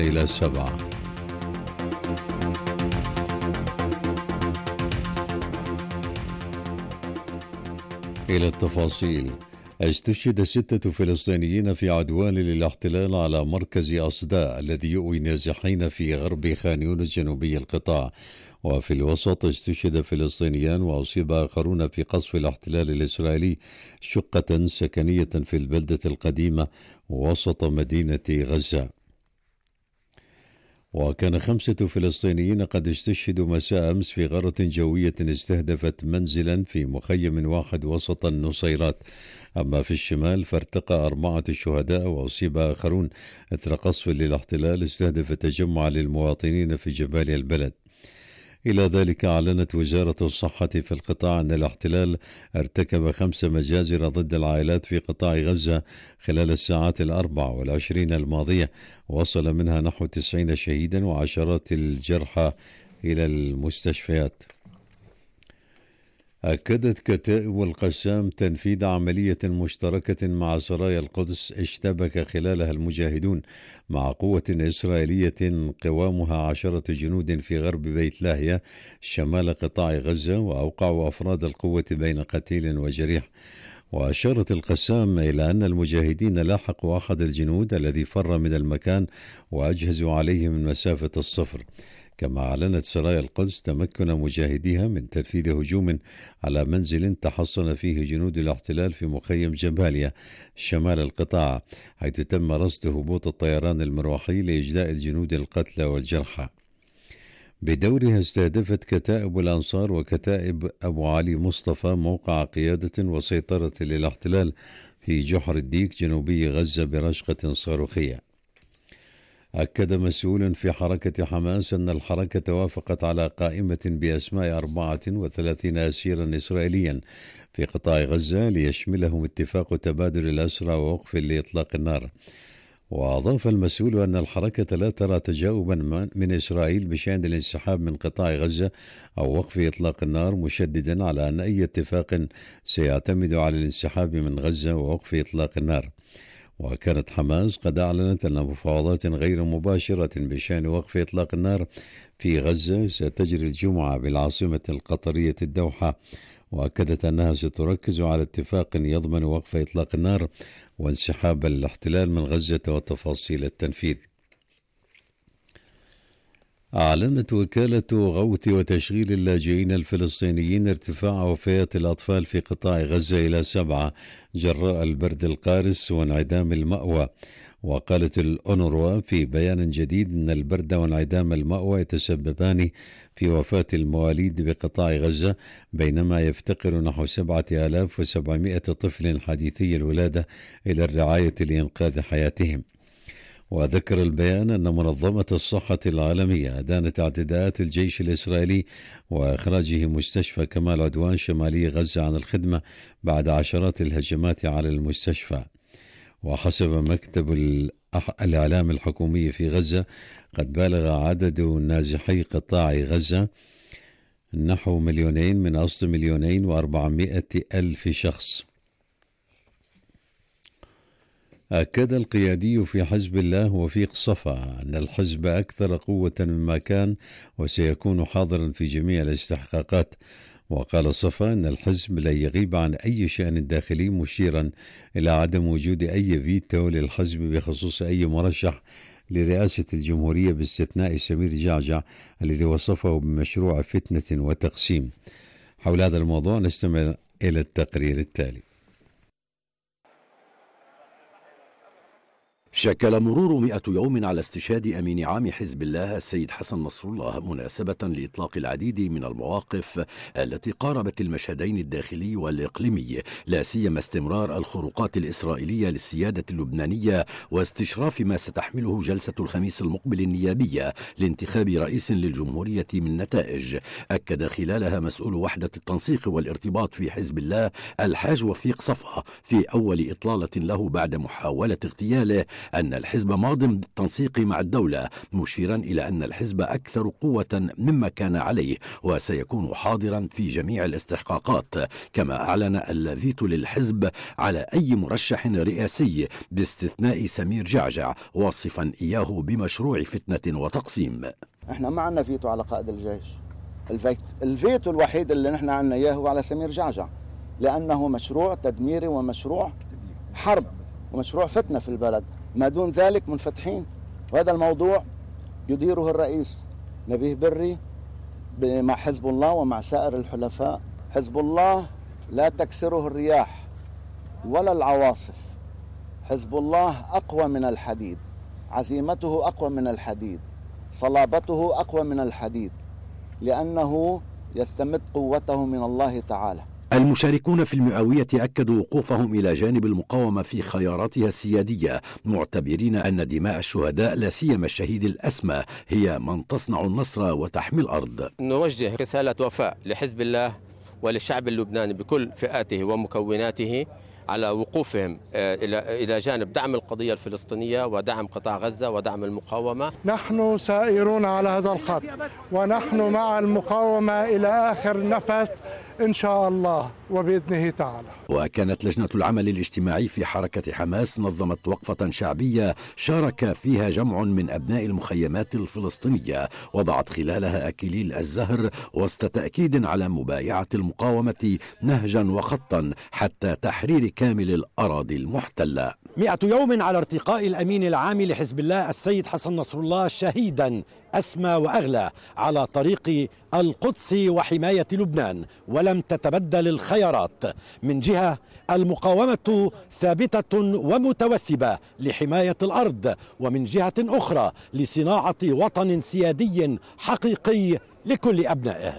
إلى 7. إلى التفاصيل. استشهد 6 فلسطينيين في عدوان للاحتلال على مركز أصداء الذي يؤوي نازحين في غرب خان يونس جنوبي القطاع. وفي الوسط استشهد فلسطينيان وأصيب آخرون في قصف الاحتلال الإسرائيلي شقة سكنية في البلدة القديمة وسط مدينة غزة. وكان 5 فلسطينيين قد استشهدوا مساء أمس في غارة جوية استهدفت منزلا في مخيم واحد وسط النصيرات. أما في الشمال فارتقى 4 شهداء وأصيب آخرون إثر قصف للاحتلال استهدف تجمع للمواطنين في جبال البلد. إلى ذلك أعلنت وزارة الصحة في القطاع أن الاحتلال ارتكب 5 مجازر ضد العائلات في قطاع غزة خلال الساعات 24 الماضية، وصل منها نحو 90 شهيدا وعشرات الجرحى إلى المستشفيات. أكدت كتائب القسام تنفيذ عملية مشتركة مع سرايا القدس اشتبك خلالها المجاهدون مع قوة إسرائيلية قوامها 10 جنود في غرب بيت لاهيا شمال قطاع غزة، وأوقعوا أفراد القوة بين قتيل وجريح. وأشارت القسام إلى أن المجاهدين لاحقوا أحد الجنود الذي فر من المكان وأجهزوا عليه من مسافة الصفر. كما أعلنت سرايا القدس تمكن مجاهديها من تنفيذ هجوم على منزل تحصن فيه جنود الاحتلال في مخيم جباليا شمال القطاع، حيث تم رصد هبوط الطيران المروحي لإجلاء الجنود القتلى والجرحى. بدورها استهدفت كتائب الأنصار وكتائب أبو علي مصطفى موقع قيادة وسيطرة للاحتلال في جحر الديك جنوبي غزة برشقة صاروخية. أكد مسؤول في حركة حماس أن الحركة وافقت على قائمة بأسماء 34 أسيرا إسرائيليا في قطاع غزة ليشملهم اتفاق تبادل الأسرى ووقف لإطلاق النار. وأضاف المسؤول أن الحركة لا ترى تجاوبا من إسرائيل بشأن الانسحاب من قطاع غزة أو وقف إطلاق النار، مشددا على أن أي اتفاق سيعتمد على الانسحاب من غزة ووقف إطلاق النار. وكانت حماس قد أعلنت أن مفاوضات غير مباشرة بشأن وقف إطلاق النار في غزة ستجري الجمعة بالعاصمة القطرية الدوحة، وأكدت أنها ستركز على اتفاق يضمن وقف إطلاق النار وانسحاب الاحتلال من غزة وتفاصيل التنفيذ. أعلنت وكالة غوث وتشغيل اللاجئين الفلسطينيين ارتفاع وفيات الأطفال في قطاع غزة إلى 7 جراء البرد القارس وانعدام المأوى. وقالت الأونروا في بيان جديد أن البرد وانعدام المأوى يتسببان في وفاة المواليد بقطاع غزة، بينما يفتقر نحو 7700 طفل حديثي الولادة إلى الرعاية لإنقاذ حياتهم. وذكر البيان أن منظمة الصحة العالمية أدانت اعتداءات الجيش الإسرائيلي وإخراجه مستشفى كمال عدوان شمالي غزة عن الخدمة بعد عشرات الهجمات على المستشفى. وحسب مكتب الإعلام الحكومي في غزة قد بالغ عدد نازحي قطاع غزة نحو 2 من أصل 2,400,000 شخص. أكد القيادي في حزب الله وفيق صفا أن الحزب أكثر قوة مما كان وسيكون حاضرا في جميع الاستحقاقات. وقال صفا أن الحزب لا يغيب عن أي شأن داخلي، مشيرا إلى عدم وجود أي فيتو للحزب بخصوص أي مرشح لرئاسة الجمهورية باستثناء سمير جعجع الذي وصفه بمشروع فتنة وتقسيم. حول هذا الموضوع نستمع إلى التقرير التالي. شكل مرور 100 يوم على استشهاد أمين عام حزب الله السيد حسن نصر الله مناسبة لإطلاق العديد من المواقف التي قاربت المشهدين الداخلي والإقليمي، لا سيما استمرار الخروقات الإسرائيلية للسيادة اللبنانية واستشراف ما ستحمله جلسة الخميس المقبل النيابية لانتخاب رئيس للجمهورية من نتائج. أكد خلالها مسؤول وحدة التنسيق والارتباط في حزب الله الحاج وفيق صفا في أول إطلالة له بعد محاولة اغتياله أن الحزب ماض بالتنسيق مع الدولة، مشيرا إلى أن الحزب أكثر قوة مما كان عليه وسيكون حاضرا في جميع الاستحقاقات. كما أعلن الفيتو للحزب على أي مرشح رئاسي باستثناء سمير جعجع، واصفا إياه بمشروع فتنة وتقسيم. احنا ما عندنا فيتو على قائد الجيش. الفيتو الوحيد اللي نحن عندنا اياه هو على سمير جعجع، لأنه مشروع تدميري ومشروع حرب ومشروع فتنة في البلد. ما دون ذلك منفتحين، وهذا الموضوع يديره الرئيس نبيه بري مع حزب الله ومع سائر الحلفاء. حزب الله لا تكسره الرياح ولا العواصف. حزب الله أقوى من الحديد، عزيمته أقوى من الحديد، صلابته أقوى من الحديد، لأنه يستمد قوته من الله تعالى. المشاركون في المئوية أكدوا وقوفهم إلى جانب المقاومة في خياراتها السيادية، معتبرين أن دماء الشهداء لا سيما الشهيد الأسمى هي من تصنع النصر وتحمي الأرض. نوجه رسالة وفاء لحزب الله وللشعب اللبناني بكل فئاته ومكوناته على وقوفهم إلى جانب دعم القضية الفلسطينية ودعم قطاع غزة ودعم المقاومة. نحن سائرون على هذا الخط ونحن مع المقاومة إلى آخر نفس إن شاء الله وبإذنه تعالى. وكانت لجنة العمل الاجتماعي في حركة حماس نظمت وقفة شعبية شارك فيها جمع من أبناء المخيمات الفلسطينية، وضعت خلالها أكليل الزهر وسط تأكيد على مبايعة المقاومة نهجا وخطا حتى تحرير كامل الأراضي المحتلة. 100 يوم على ارتقاء الأمين العام لحزب الله السيد حسن نصر الله شهيدا أسمى وأغلى على طريق القدس وحماية لبنان، ولم تتبدل الخيارات. من جهة المقاومة ثابتة ومتوثبة لحماية الأرض، ومن جهة أخرى لصناعة وطن سيادي حقيقي لكل أبنائه.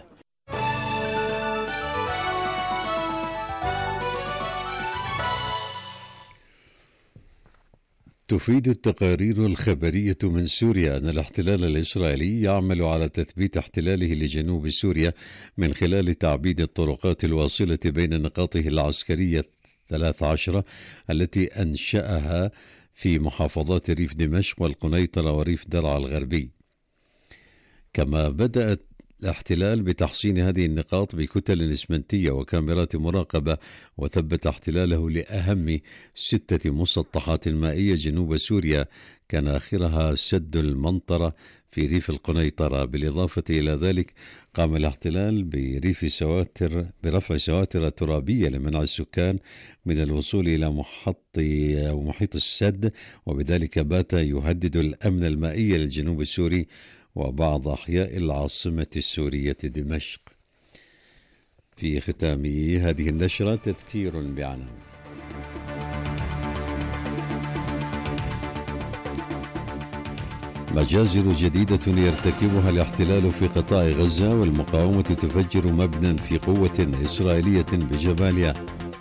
تفيد التقارير الخبرية من سوريا أن الاحتلال الإسرائيلي يعمل على تثبيت احتلاله لجنوب سوريا من خلال تعبيد الطرقات الواصلة بين نقاطه العسكرية 13 التي أنشأها في محافظات ريف دمشق والقنيطرة وريف درعا الغربي. كما بدأت الاحتلال بتحصين هذه النقاط بكتل إسمنتية وكاميرات مراقبة، وثبت احتلاله لأهم 6 مسطحات مائية جنوب سوريا كان آخرها سد المنطرة في ريف القنيطرة. بالإضافة إلى ذلك قام الاحتلال برفع سواتر ترابية لمنع السكان من الوصول إلى محيط السد، وبذلك بات يهدد الأمن المائي للجنوب السوري وبعض أحياء العاصمة السورية دمشق. في ختام هذه النشرة تذكير بعناوين. مجازر جديدة يرتكبها الاحتلال في قطاع غزة، والمقاومة تفجر مبنى في قوة إسرائيلية بجباليا.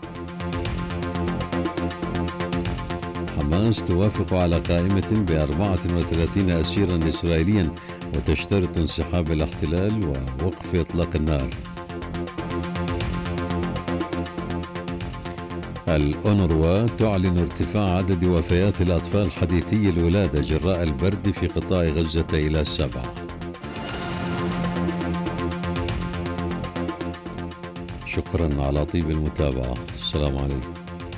حماس توافق على قائمة ب34 أسيرا إسرائيليا وتشترط انسحاب الاحتلال ووقف إطلاق النار. الأونروا تعلن ارتفاع عدد وفيات الأطفال حديثي الولادة جراء البرد في قطاع غزة إلى 7. شكرا على طيب المتابعة. السلام عليكم.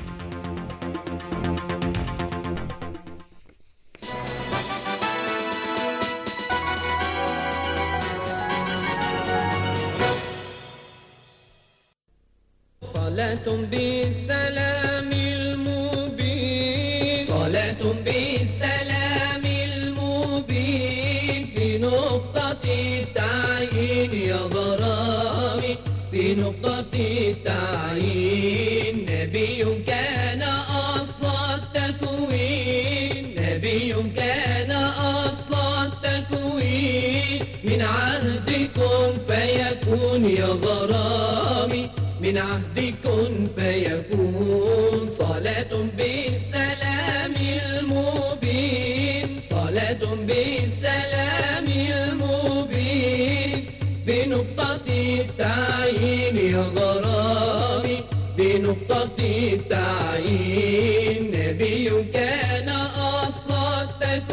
صلاة بالسلام المبين، صلاة بالسلام المبين، في نقطة التعيين يا غرامي، في نقطة التعيين. نبي كان أصل التكوين، نبي كان أصل التكوين، من عهدكم فيكون يا غرامي، من عهدكم فيكون. صلاة بالسلام المبين، صلاة بالسلام المبين، بنقطة التعيين يا غرامي، بنقطة التعيين. نبي كان أصلا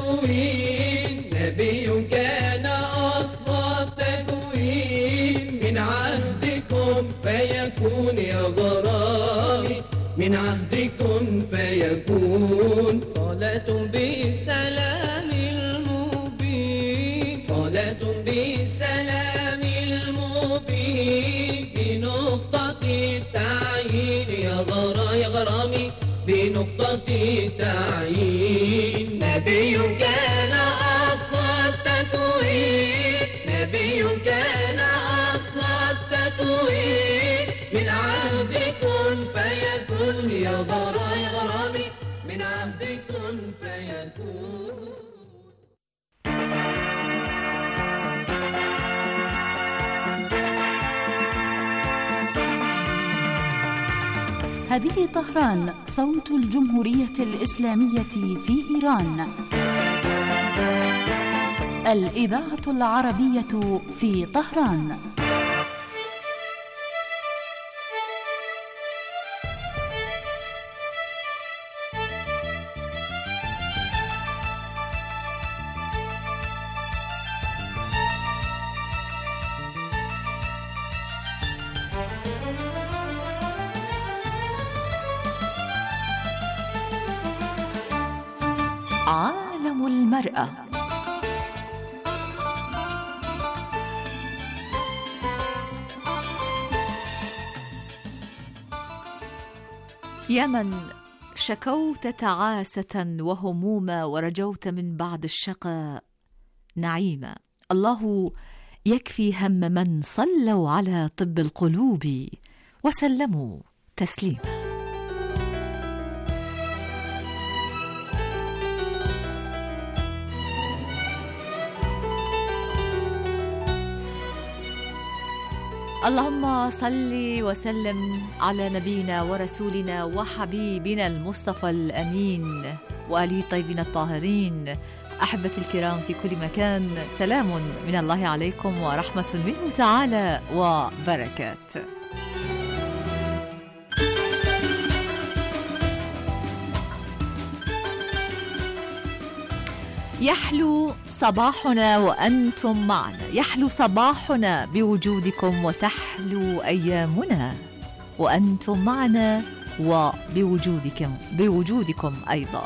التكوين، نبي كان أصل التكوين، من عهدكم فيكون يا غرامي، من عهدكم فيكون. صلاة بالسلام المبين، صلاة بالسلام المبين، بنقطة التعيين يا غرامي، بنقطة التعيين. نبي كان أصل التكوين، نبي كان أصل التكوين، من عهدكم فيكون يا غرامي، من عهدكم فيكون. هذه طهران، صوت الجمهورية الإسلامية في إيران. الإذاعة العربية في طهران. عالم المرأة. يا من شكوت تعاسة وهموما ورجوت من بعد الشقاء نعيما، الله يكفي هم من صلوا على طب القلوب وسلموا تسليما. اللهم صل وسلم على نبينا ورسولنا وحبيبنا المصطفى الأمين وآله الطيبين الطاهرين. أحبتي الكرام في كل مكان، سلام من الله عليكم ورحمة منه تعالى وبركاته. يحلو صباحنا وأنتم معنا، يحلو صباحنا بوجودكم وتحلو أيامنا وأنتم معنا وبوجودكم أيضا.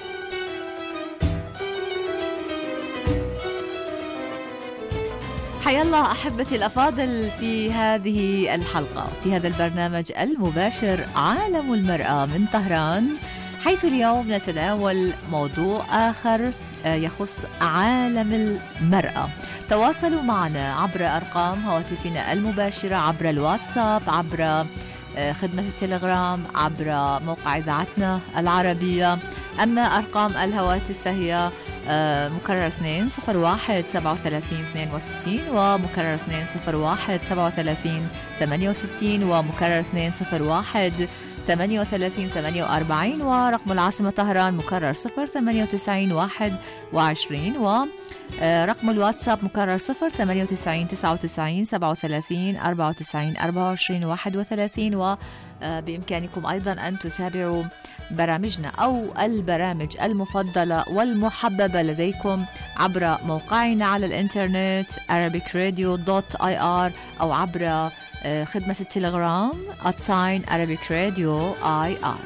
حيا الله أحبتي الأفاضل في هذه الحلقة، في هذا البرنامج المباشر عالم المرأة من طهران، حيث اليوم نتناول موضوع آخر يخص عالم المرأة. تواصلوا معنا عبر أرقام هواتفنا المباشرة، عبر الواتساب، عبر خدمة التليجرام، عبر موقع إذاعتنا العربية. أما أرقام الهواتف فهي مكرر 2 01 37 62 ومكرر 2 01 37 68 ومكرر 2 01 38 48 ورقم العاصمة طهران مكرر 098 21 ورقم الواتساب مكرر 098 99 37 94 24 31. وبإمكانكم أيضا أن تتابعوا برامجنا أو البرامج المفضلة والمحببة لديكم عبر موقعنا على الإنترنت arabicradio.ir أو عبر خدمة التليجرام @ArabicRadio.ir.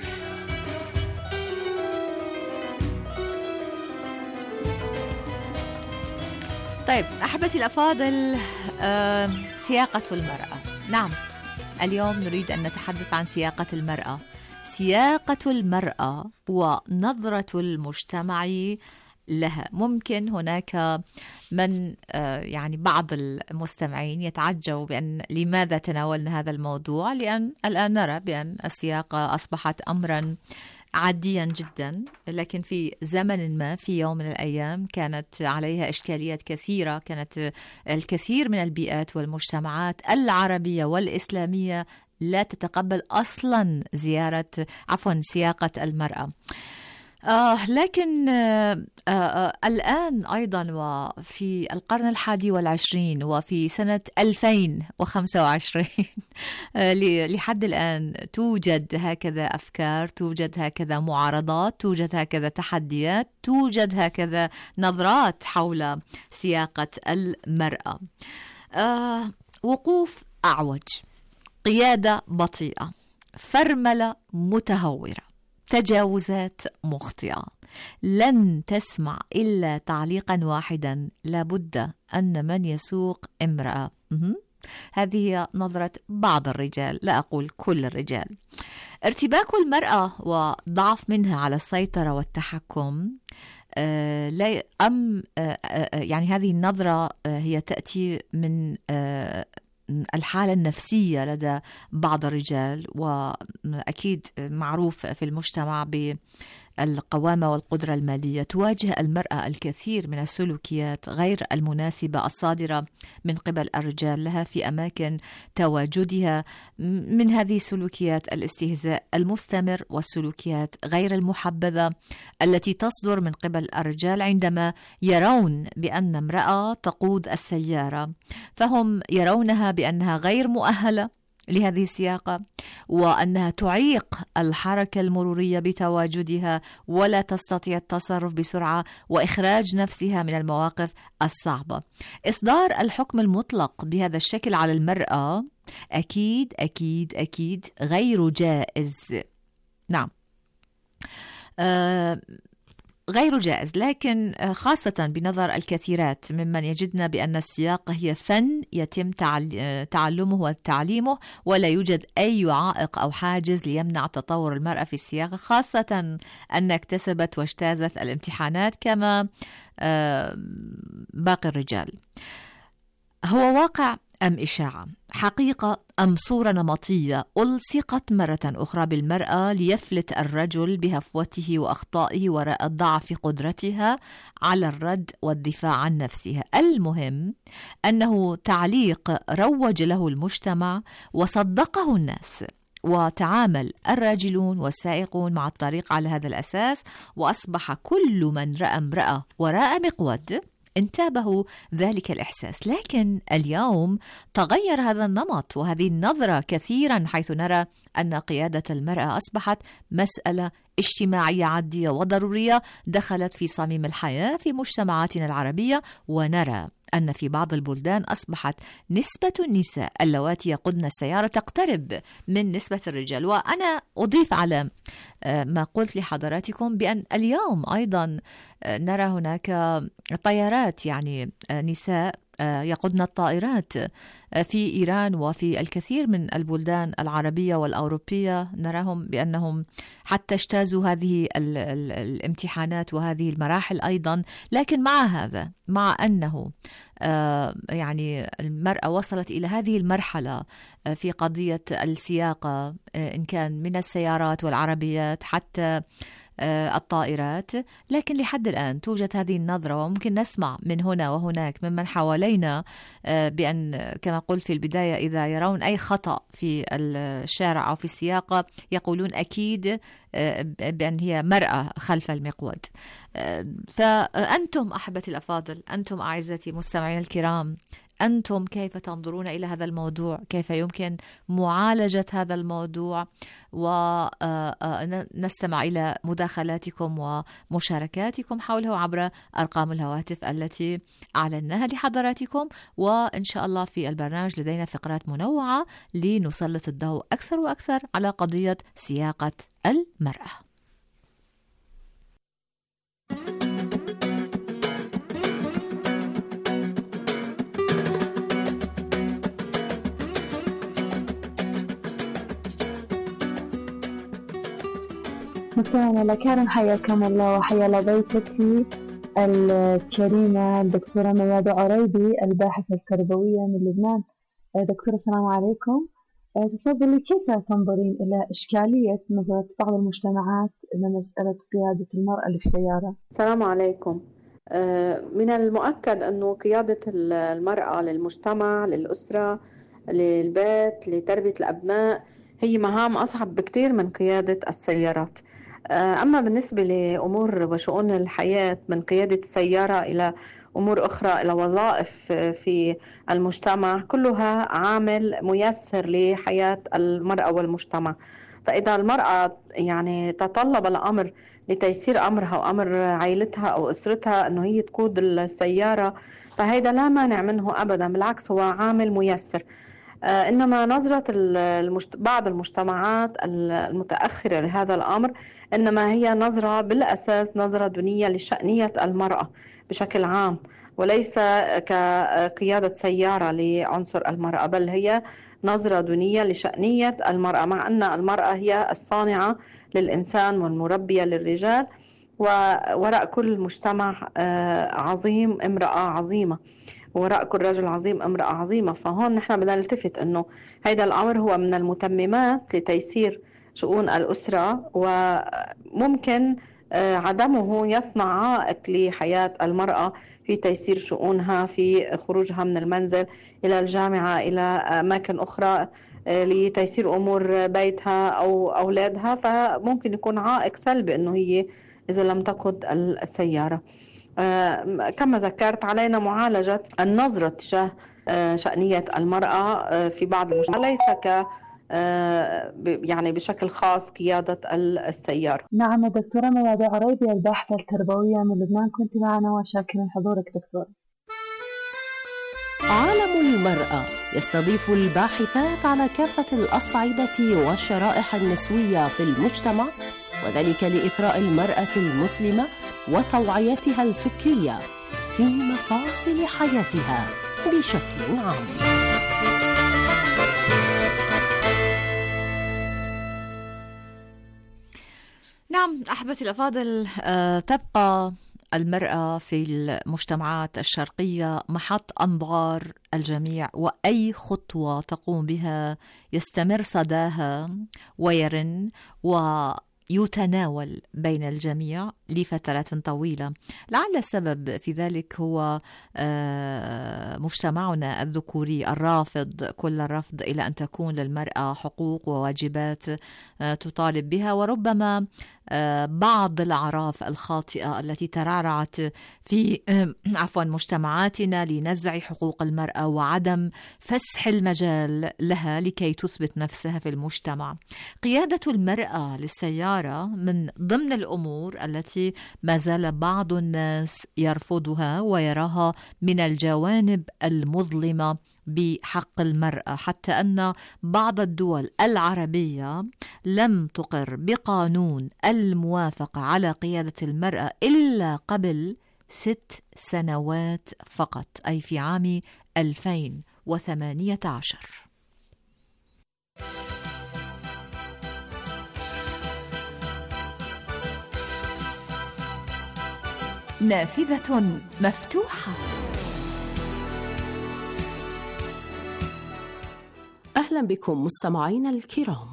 طيب أحبتي الأفاضل، سياقة المرأة. نعم، اليوم نريد أن نتحدث عن سياقة المرأة، سياقة المرأة ونظرة المجتمع لها. ممكن هناك من يعني بعض المستمعين يتعجبوا بأن لماذا تناولنا هذا الموضوع، لأن الآن نرى بأن السياقة أصبحت أمرا عاديا جدا، لكن في زمن ما في يوم من الأيام كانت عليها إشكاليات كثيرة. كانت الكثير من البيئات والمجتمعات العربية والإسلامية لا تتقبل أصلا سياقة المرأة. لكن الآن أيضا وفي القرن 21 وفي سنة 2025 لحد الآن توجد هكذا أفكار، توجد هكذا معارضات، توجد هكذا تحديات، توجد هكذا نظرات حول سياقة المرأة. وقوف أعوج، قيادة بطيئة، فرملة متهورة، تجاوزات مخطئة. لن تسمع إلا تعليقا واحدا: لابد أن من يسوق امرأة. هذه هي نظرة بعض الرجال، لا أقول كل الرجال. ارتباك المرأة وضعف منها على السيطرة والتحكم، يعني هذه النظرة هي تأتي من الحالة النفسية لدى بعض الرجال، وأكيد معروف في المجتمع بالقوامة والقدرة المالية. تواجه المرأة الكثير من السلوكيات غير المناسبة الصادرة من قبل الرجال لها في أماكن تواجدها. من هذه السلوكيات الاستهزاء المستمر والسلوكيات غير المحبذة التي تصدر من قبل الرجال عندما يرون بأن امرأة تقود السيارة، فهم يرونها بأنها غير مؤهلة لهذه السياقة، وأنها تعيق الحركة المرورية بتواجدها، ولا تستطيع التصرف بسرعة وإخراج نفسها من المواقف الصعبة. إصدار الحكم المطلق بهذا الشكل على المرأة أكيد أكيد أكيد غير جائز. نعم، غير جائز، لكن خاصة بنظر الكثيرات ممن يجدن بأن السياقة هي فن يتم تعلمه وتعليمه، ولا يوجد أي عائق أو حاجز ليمنع تطور المرأة في السياقة، خاصة أن اكتسبت واجتازت الامتحانات كما باقي الرجال. هو واقع أم إشاعة؟ حقيقة أم صورة نمطية ألصقت مرة أخرى بالمرأة ليفلت الرجل بهفوته وأخطائه وراء ضعف قدرتها على الرد والدفاع عن نفسها؟ المهم أنه تعليق روج له المجتمع وصدقه الناس، وتعامل الراجلون والسائقون مع الطريق على هذا الأساس، وأصبح كل من رأى امرأة وراء مقود انتابه ذلك الإحساس. لكن اليوم تغير هذا النمط وهذه النظرة كثيرا، حيث نرى أن قيادة المرأة أصبحت مسألة اجتماعية عادية وضرورية دخلت في صميم الحياة في مجتمعاتنا العربية، ونرى أن في بعض البلدان أصبحت نسبة النساء اللواتي يقودن السيارة تقترب من نسبة الرجال. وأنا أضيف على ما قلت لحضراتكم بأن اليوم أيضا نرى هناك طيارات، يعني نساء يقودن الطائرات في إيران وفي الكثير من البلدان العربية والأوروبية. نراهم بأنهم حتى اجتازوا هذه الامتحانات وهذه المراحل أيضا. لكن مع هذا، مع أنه يعني المرأة وصلت إلى هذه المرحلة في قضية السياقة، إن كان من السيارات والعربيات حتى الطائرات، لكن لحد الآن توجد هذه النظرة، وممكن نسمع من هنا وهناك ممن حوالينا بأن كما قلت في البداية إذا يرون أي خطأ في الشارع أو في السياقة يقولون أكيد بأن هي مرأة خلف المقود. فأنتم أحبتي الأفاضل، أنتم أعزتي مستمعين الكرام، أنتم كيف تنظرون إلى هذا الموضوع؟ كيف يمكن معالجة هذا الموضوع؟ ونستمع إلى مداخلاتكم ومشاركاتكم حوله عبر أرقام الهواتف التي أعلناها لحضراتكم. وإن شاء الله في البرنامج لدينا فقرات منوعة لنسلط الضوء أكثر وأكثر على قضية سياقة المرأة. مستمعينا الكرام، حياكم الله وحيا ضيفتي الكريمة الدكتورة ميادة عريبي، الباحثة التربوية من لبنان. دكتورة السلام عليكم. تفضلي، كيف تنظرين إلى إشكالية نظرة بعض المجتمعات إلى مسألة قيادة المرأة للسيارة؟ السلام عليكم. من المؤكد أنه قيادة المرأة للمجتمع، للأسرة، للبيت، لتربية الأبناء هي مهام أصعب بكتير من قيادة السيارات. أما بالنسبة لأمور وشؤون الحياة من قيادة السيارة إلى أمور أخرى، إلى وظائف في المجتمع، كلها عامل ميسر لحياة المرأة والمجتمع. فإذا المرأة يعني تطلب الأمر لتيسير أمرها وأمر عائلتها أو أسرتها أنه هي تقود السيارة، فهذا لا مانع منه أبدا، بالعكس هو عامل ميسر. إنما نظرة بعض المجتمعات المتأخرة لهذا الأمر إنما هي نظرة بالأساس نظرة دونية لشأنية المرأة بشكل عام، وليس كقيادة سيارة لعنصر المرأة، بل هي نظرة دونية لشأنية المرأة، مع أن المرأة هي الصانعة للإنسان والمربية للرجال، ووراء كل مجتمع عظيم امرأة عظيمة، وراء كل رجل عظيم امرأة عظيمة. فهون نحن بدنا نلتفت أنه هذا الأمر هو من المتممات لتيسير شؤون الأسرة، وممكن عدمه يصنع عائق لحياة المرأة في تيسير شؤونها، في خروجها من المنزل إلى الجامعة إلى أماكن أخرى، لتيسير أمور بيتها أو أولادها. فممكن يكون عائق سلبي أنه هي إذا لم تقود السيارة. كما ذكرت علينا معالجة النظرة تجاه شأنية المرأة في بعض المجتمعات، ليس يعني بشكل خاص قيادة السيارة. نعم دكتورة ميادة عريبي الباحثة التربوية من لبنان، كنت معنا وشاكرا حضورك دكتور. عالم المرأة يستضيف الباحثات على كافة الأصعدة والشرائح النسوية في المجتمع، وذلك لإثراء المرأة المسلمة وتوعيتها الفكرية في مفاصل حياتها بشكل عام. نعم أحبتي الأفاضل، تبقى المرأة في المجتمعات الشرقية محط أنظار الجميع، وأي خطوة تقوم بها يستمر صداها ويرن ويتناول بين الجميع لفترات طويلة. لعل السبب في ذلك هو مجتمعنا الذكوري الرافض كل الرفض إلى أن تكون للمرأة حقوق وواجبات تطالب بها، وربما بعض الأعراف الخاطئة التي ترعرعت في مجتمعاتنا لنزع حقوق المرأة وعدم فسح المجال لها لكي تثبت نفسها في المجتمع. قيادة المرأة للسيارة من ضمن الأمور التي ما زال بعض الناس يرفضها ويراها من الجوانب المظلمة بحق المرأة، حتى أن بعض الدول العربية لم تقر بقانون الموافقة على قيادة المرأة إلا قبل 6 سنوات فقط، أي في عام 2018. نافذة مفتوحة. أهلا بكم مستمعينا الكرام.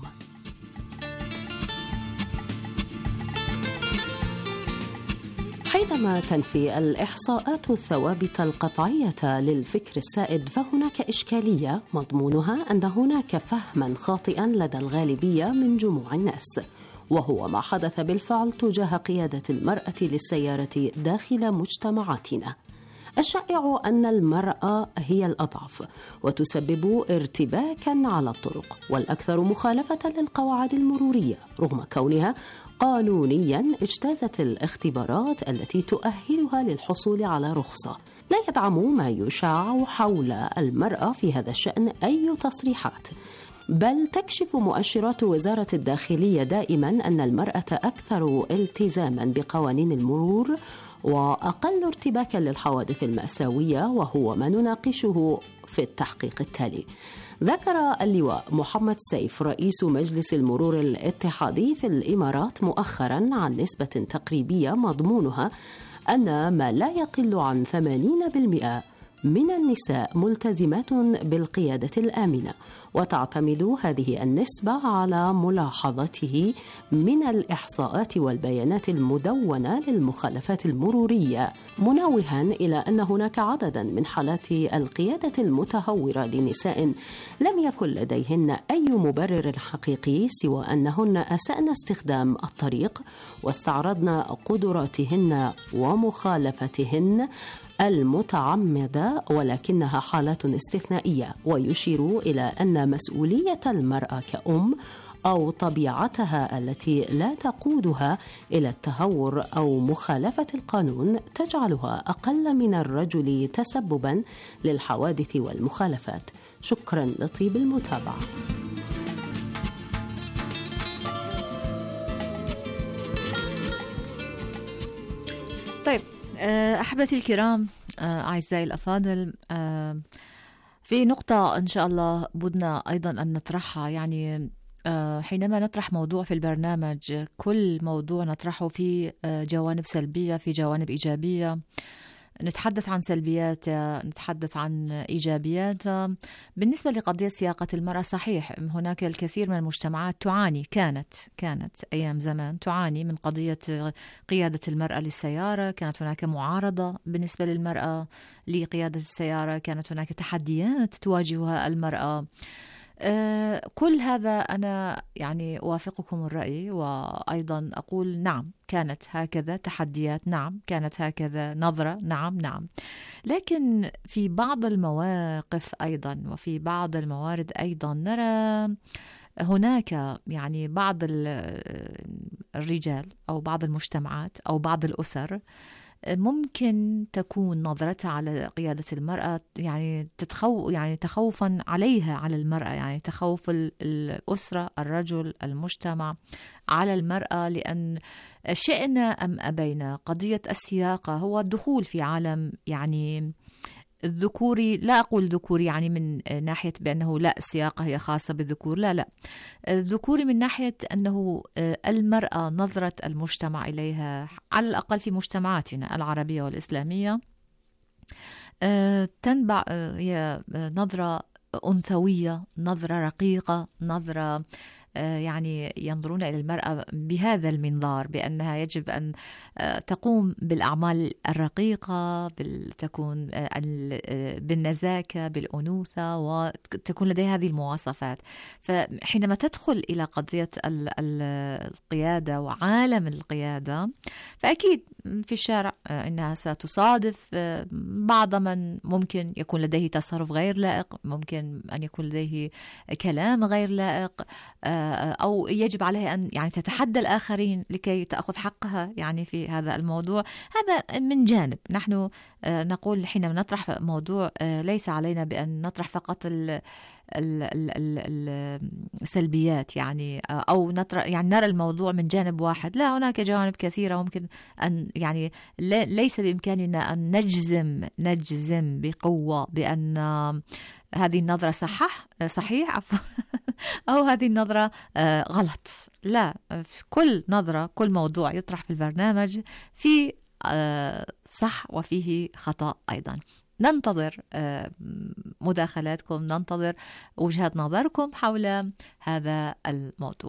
حينما تنفي الإحصاءات الثوابت القطعية للفكر السائد فهناك إشكالية مضمونها أن هناك فهما خاطئا لدى الغالبية من جموع الناس، وهو ما حدث بالفعل تجاه قيادة المرأة للسيارة داخل مجتمعاتنا. الشائع أن المرأة هي الأضعف وتسبب ارتباكا على الطرق والأكثر مخالفة للقواعد المرورية، رغم كونها قانونيا اجتازت الاختبارات التي تؤهلها للحصول على رخصة. لا يدعم ما يشاع حول المرأة في هذا الشأن أي تصريحات، بل تكشف مؤشرات وزارة الداخلية دائما أن المرأة أكثر التزاما بقوانين المرور وأقل ارتباكا للحوادث المأساوية، وهو ما نناقشه في التحقيق التالي. ذكر اللواء محمد سيف رئيس مجلس المرور الاتحادي في الإمارات مؤخرا عن نسبة تقريبية مضمونها أن ما لا يقل عن 80% من النساء ملتزمات بالقيادة الآمنة، وتعتمد هذه النسبة على ملاحظته من الإحصاءات والبيانات المدونة للمخالفات المرورية، منوها إلى أن هناك عددا من حالات القيادة المتهورة لنساء لم يكن لديهن أي مبرر حقيقي سوى أنهن أسأن استخدام الطريق واستعرضن قدراتهن ومخالفتهن المتعمدة، ولكنها حالات استثنائية. ويشير إلى أن مسؤولية المرأة كأم أو طبيعتها التي لا تقودها إلى التهور أو مخالفة القانون تجعلها أقل من الرجل تسببا للحوادث والمخالفات. شكرا لطيب المتابعة. طيب أحبتي الكرام، أعزائي الأفاضل، في نقطة إن شاء الله بدنا أيضا أن نطرحها. يعني حينما نطرح موضوع في البرنامج، كل موضوع نطرحه فيه جوانب سلبية، في جوانب إيجابية. نتحدث عن سلبيات، نتحدث عن إيجابيات. بالنسبة لقضية سياقة المرأة، صحيح هناك الكثير من المجتمعات تعاني، كانت أيام زمان تعاني من قضية قيادة المرأة للسيارة. كانت هناك معارضة بالنسبة للمرأة لقيادة السيارة، كانت هناك تحديات تواجهها المرأة. كل هذا أنا يعني أوافقكم الرأي، وأيضا أقول نعم كانت هكذا تحديات، نعم كانت هكذا نظرة، نعم. لكن في بعض المواقف أيضا وفي بعض الموارد أيضا نرى هناك يعني بعض الرجال أو بعض المجتمعات أو بعض الأسر ممكن تكون نظرتها على قيادة المرأة يعني تخوفا عليها، على المرأة، يعني تخوف الأسرة، الرجل، المجتمع على المرأة، لأن شئنا أم أبينا قضية السياقة هو الدخول في عالم يعني الذكوري. لا أقول ذكوري يعني من ناحية بأنه لا السياقة هي خاصة بالذكور، لا الذكوري من ناحية أنه المرأة نظرة المجتمع إليها على الأقل في مجتمعاتنا العربية والإسلامية تنبع هي نظرة أنثوية، نظرة رقيقة، نظرة يعني ينظرون إلى المرأة بهذا المنظار، بأنها يجب أن تقوم بالأعمال الرقيقة، تكون بالنزاكة، بالأنوثة، وتكون لديها هذه المواصفات. فحينما تدخل إلى قضية القيادة وعالم القيادة، فأكيد في الشارع إنها ستصادف بعض من ممكن يكون لديه تصرف غير لائق، ممكن أن يكون لديه كلام غير لائق، أو يجب عليها أن يعني تتحدى الآخرين لكي تأخذ حقها يعني في هذا الموضوع. هذا من جانب. نحن نقول حينما نطرح موضوع ليس علينا بأن نطرح فقط السلبيات يعني، أو يعني نرى الموضوع من جانب واحد. لا، هناك جوانب كثيرة ممكن أن يعني ليس بإمكاننا أن نجزم بقوة بأن هذه النظرة صحيح أو هذه النظرة غلط. لا، في كل نظرة، كل موضوع يطرح في البرنامج في صح وفيه خطأ أيضا. ننتظر مداخلاتكم، ننتظر وجهة نظركم حول هذا الموضوع.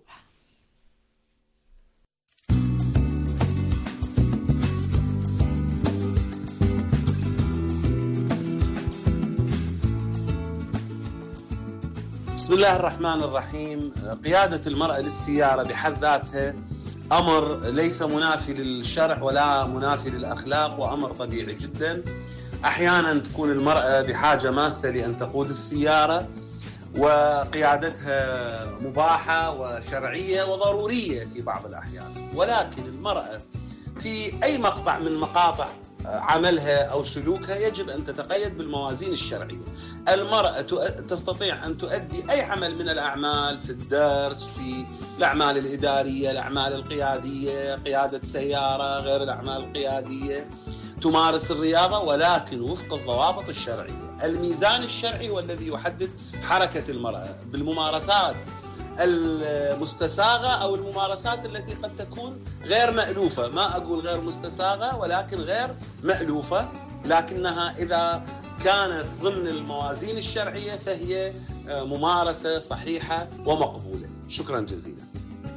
بسم الله الرحمن الرحيم. قيادة المرأة للسيارة بحد ذاتها أمر ليس منافي للشرع ولا منافي للأخلاق، وأمر طبيعي جدا. أحيانا تكون المرأة بحاجة ماسة لأن تقود السيارة، وقيادتها مباحة وشرعية وضرورية في بعض الأحيان، ولكن المرأة في أي مقطع من مقاطع عملها أو سلوكها يجب أن تتقيد بالموازين الشرعية. المرأة تستطيع أن تؤدي أي عمل من الأعمال، في الدرس، في الأعمال الإدارية، الأعمال القيادية، قيادة سيارة، غير الأعمال القيادية، تمارس الرياضة، ولكن وفق الضوابط الشرعية. الميزان الشرعي هو الذي يحدد حركة المرأة بالممارسات المستساغة أو الممارسات التي قد تكون غير مألوفة. ما أقول غير مستساغة، ولكن غير مألوفة، لكنها إذا كانت ضمن الموازين الشرعية فهي ممارسة صحيحة ومقبولة. شكرا جزيلا.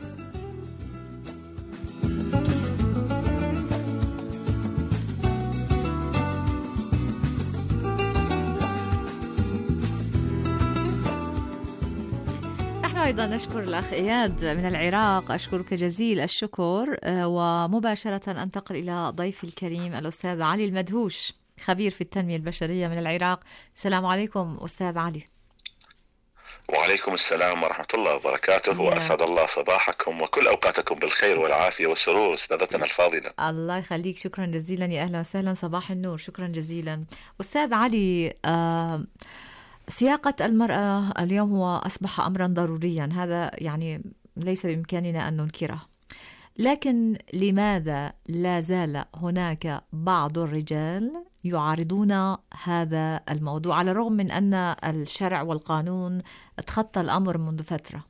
أيضا نشكر الأخ إياد من العراق، أشكرك جزيل الشكر. ومباشرة أنتقل إلى ضيفي الكريم الأستاذ علي المدهوش، خبير في التنمية البشرية من العراق. السلام عليكم أستاذ علي. وعليكم السلام ورحمة الله وبركاته، وأسعد الله صباحكم وكل أوقاتكم بالخير والعافية والسرور أستاذتنا الفاضلة. الله يخليك، شكرا جزيلا، يا أهلا وسهلا، صباح النور، شكرا جزيلا. أستاذ علي، سياقة المرأة اليوم هو أصبح أمرا ضروريا، هذا يعني ليس بإمكاننا أن ننكره، لكن لماذا لا زال هناك بعض الرجال يعارضون هذا الموضوع على الرغم من أن الشرع والقانون تخطى الأمر منذ فترة؟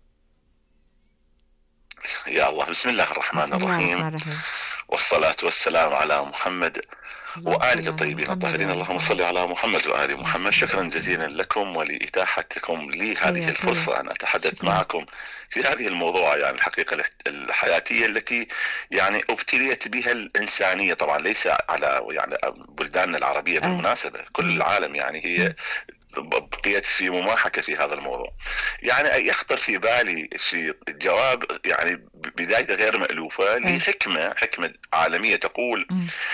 يا الله، بسم الله الرحمن الرحيم، والصلاة والسلام على محمد وآله الطيبين الطاهرين. اللهم صل على محمد وآل محمد. شكرا جزيلا لكم ولإتاحتكم لي هذه الفرصة أن أتحدث معكم في هذه الموضوع، يعني الحقيقة الحياتية التي يعني ابتليت بها الإنسانية، طبعا ليس على يعني بلداننا العربية بالمناسبة، كل العالم يعني هي بقيت في مماحكة في هذا الموضوع. يعني يخطر في بالي في الجواب يعني بداية غير مألوفة لحكمة عالمية تقول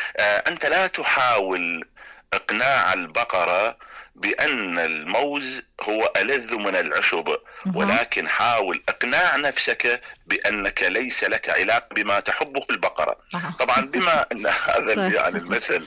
أنت لا تحاول إقناع البقرة بأن الموز هو ألذ من العشب، ولكن حاول إقناع نفسك بأنك ليس لك علاقة بما تحبه البقرة. طبعا بما أن هذا يعني المثل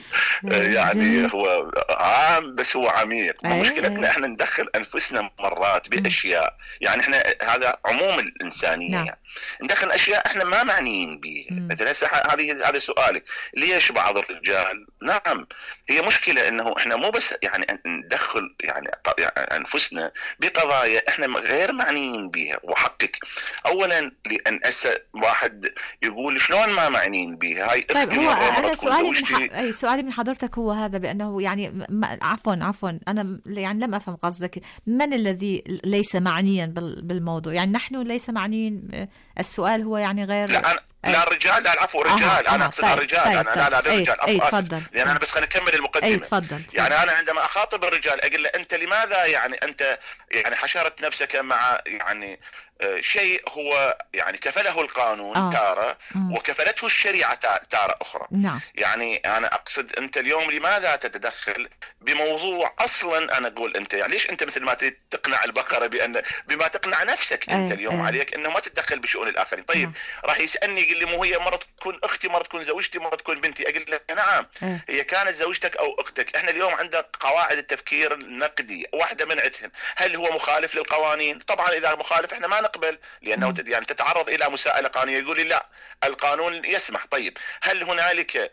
يعني هو عام بس هو عميق. مشكلتنا احنا ندخل أنفسنا مرات بأشياء، يعني احنا هذا عموم الإنسانية، يعني ندخل أشياء احنا ما معنيين بها. مثلا هذا سؤالك ليش بعض الرجال، نعم هي مشكلة انه احنا مو بس يعني ندخل يعني أنفسنا بقضايا احنا غير معنيين بها. وحقك اولا لان واحد يقول شلون ما معنيين بها، هاي طيب هو انا سؤالي من حضرتك هو هذا، بانه يعني عفوا انا يعني لم افهم قصدك. من الذي ليس معنيا بالموضوع؟ يعني نحن ليس معنيين، السؤال هو يعني غير لا الرجال، لا العفو الرجال، انا اقصد الرجال، انا لا الرجال تفضل، لان انا بس خلينا نكمل المقدمه. تفضل. يعني انا عندما اخاطب الرجال اقول له انت لماذا يعني انت يعني حشرت نفسك مع يعني شيء هو يعني كفله القانون تارة وكفلته الشريعة تارة أخرى. يعني أنا أقصد أنت اليوم لماذا تتدخل بموضوع أصلا أنا أقول أنت يعني ليش أنت مثل ما تقنع البقرة بما تقنع نفسك أنت اليوم عليك أنه ما تتدخل بشؤون الآخرين. طيب راح يسألني يقول لي مو هي مرة تكون أختي، مرة تكون زوجتي، مرة تكون بنتي. أقول له نعم هي كانت زوجتك أو أختك. إحنا اليوم عندنا قواعد التفكير النقدي، واحدة من عندهم هل هو مخالف للقوانين؟ طبعا إذا مخالف إحنا ما نقبل، لأنه يعني تتعرض إلى مساءلة قانونية. يقول لي لا القانون يسمح. طيب هل هنالك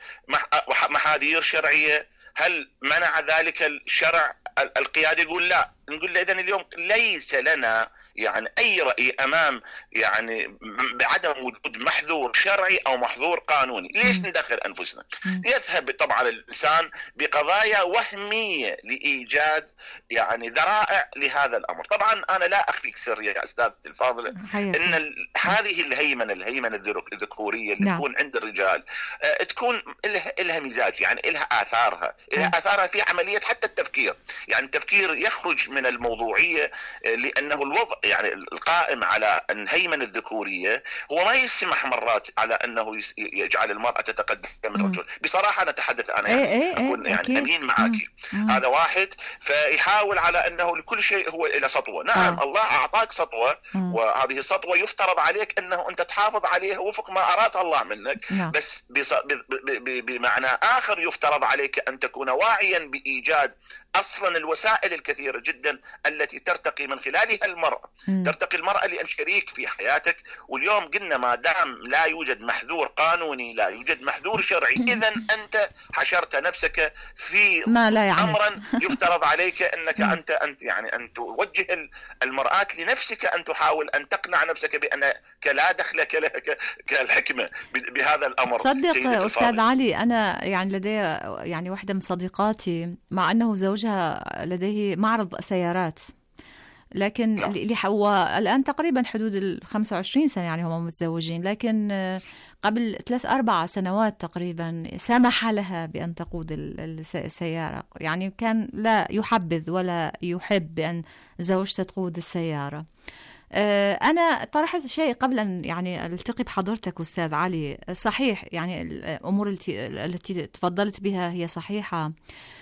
محاذير شرعية؟ هل منع ذلك الشرع القيادي؟ يقول لا. نقول له إذن اليوم ليس لنا يعني أي رأي أمام يعني بعدم وجود محذور شرعي أو محذور قانوني. ليش ندخل أنفسنا؟ يذهب طبعا الإنسان بقضايا وهمية لإيجاد يعني ذرائع لهذا الأمر. طبعا أنا لا أخفيك سر يا أستاذ الفاضلة إن هذه الهيمنة الذكورية اللي تكون عند الرجال تكون لها مزاج، يعني لها آثارها في عملية حتى التفكير. يعني التفكير يخرج من الموضوعية، لأنه الوضع يعني القائم على الهيمنة الذكورية هو ما يسمح مرات على أنه يجعل المرأة تتقدم الرجل. بصراحة نتحدث أنا يعني أكون يعني أمين معك. هذا واحد. فيحاول على أنه لكل شيء هو إلى سطوة. نعم الله أعطاك سطوة، وهذه السطوة يفترض عليك أنه أنت تحافظ عليها وفق ما أراد الله منك. بس بمعنى آخر يفترض عليك أن تكون واعيا بإيجاد أصلا الوسائل الكثيرة جدا التي ترتقي من خلالها المرأة، ترتقي المرأة لأن شريك في حياتك. واليوم قلنا ما دام لا يوجد محذور قانوني، لا يوجد محذور شرعي، إذا أنت حشرت نفسك في أمرا يفترض عليك أنك أنت يعني أن توجه المرأة لنفسك، أن تحاول أن تقنع نفسك بأنك لا دخل لك كالحكمة بهذا الأمر. صدق أستاذ علي، أنا يعني لدي يعني واحدة من صديقاتي مع أنه زوجها لديه معرض سيارات، لكن اللي الآن تقريبا حدود 25 سنة يعني هم متزوجين، لكن قبل 3-4 سنوات تقريبا سمح لها بأن تقود السيارة. يعني كان لا يحبذ ولا يحب بأن زوجته تقود السيارة. أنا طرحت شيء قبل أن يعني ألتقي بحضرتك أستاذ علي. صحيح يعني الأمور التي تفضلت بها هي صحيحة.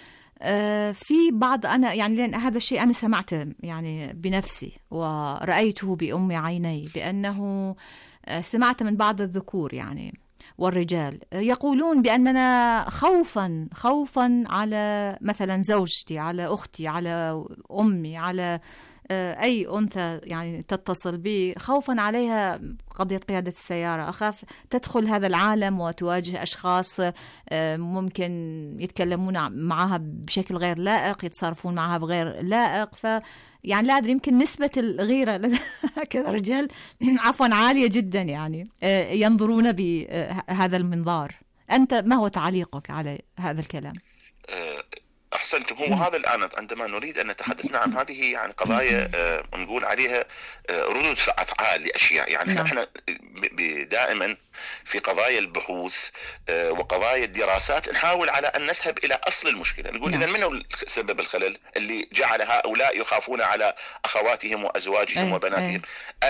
في بعض أنا يعني لأن هذا الشيء أنا سمعته يعني بنفسي ورأيته بأم عيني، بأنه سمعت من بعض الذكور يعني والرجال يقولون بأننا خوفا على مثلا زوجتي، على أختي، على أمي، على أي أنثى يعني تتصل بي، خوفا عليها قضية قيادة السيارة. أخاف تدخل هذا العالم وتواجه أشخاص ممكن يتكلمون معها بشكل غير لائق، يتصرفون معها بغير لائق. يعني لا أدري، يمكن نسبة الغيرة كذا رجال عفوا عالية جدا يعني ينظرون بهذا المنظار. أنت ما هو تعليقك على هذا الكلام؟ أحسنتم. هو هذا الآن عندما نريد أن نتحدث عن هذه يعني قضايا نقول عليها ردود أفعال لأشياء. يعني احنا دائما في قضايا البحوث وقضايا الدراسات نحاول على أن نذهب إلى أصل المشكلة. نقول إذا من هو سبب الخلل اللي جعل هؤلاء يخافون على أخواتهم وأزواجهم وبناتهم؟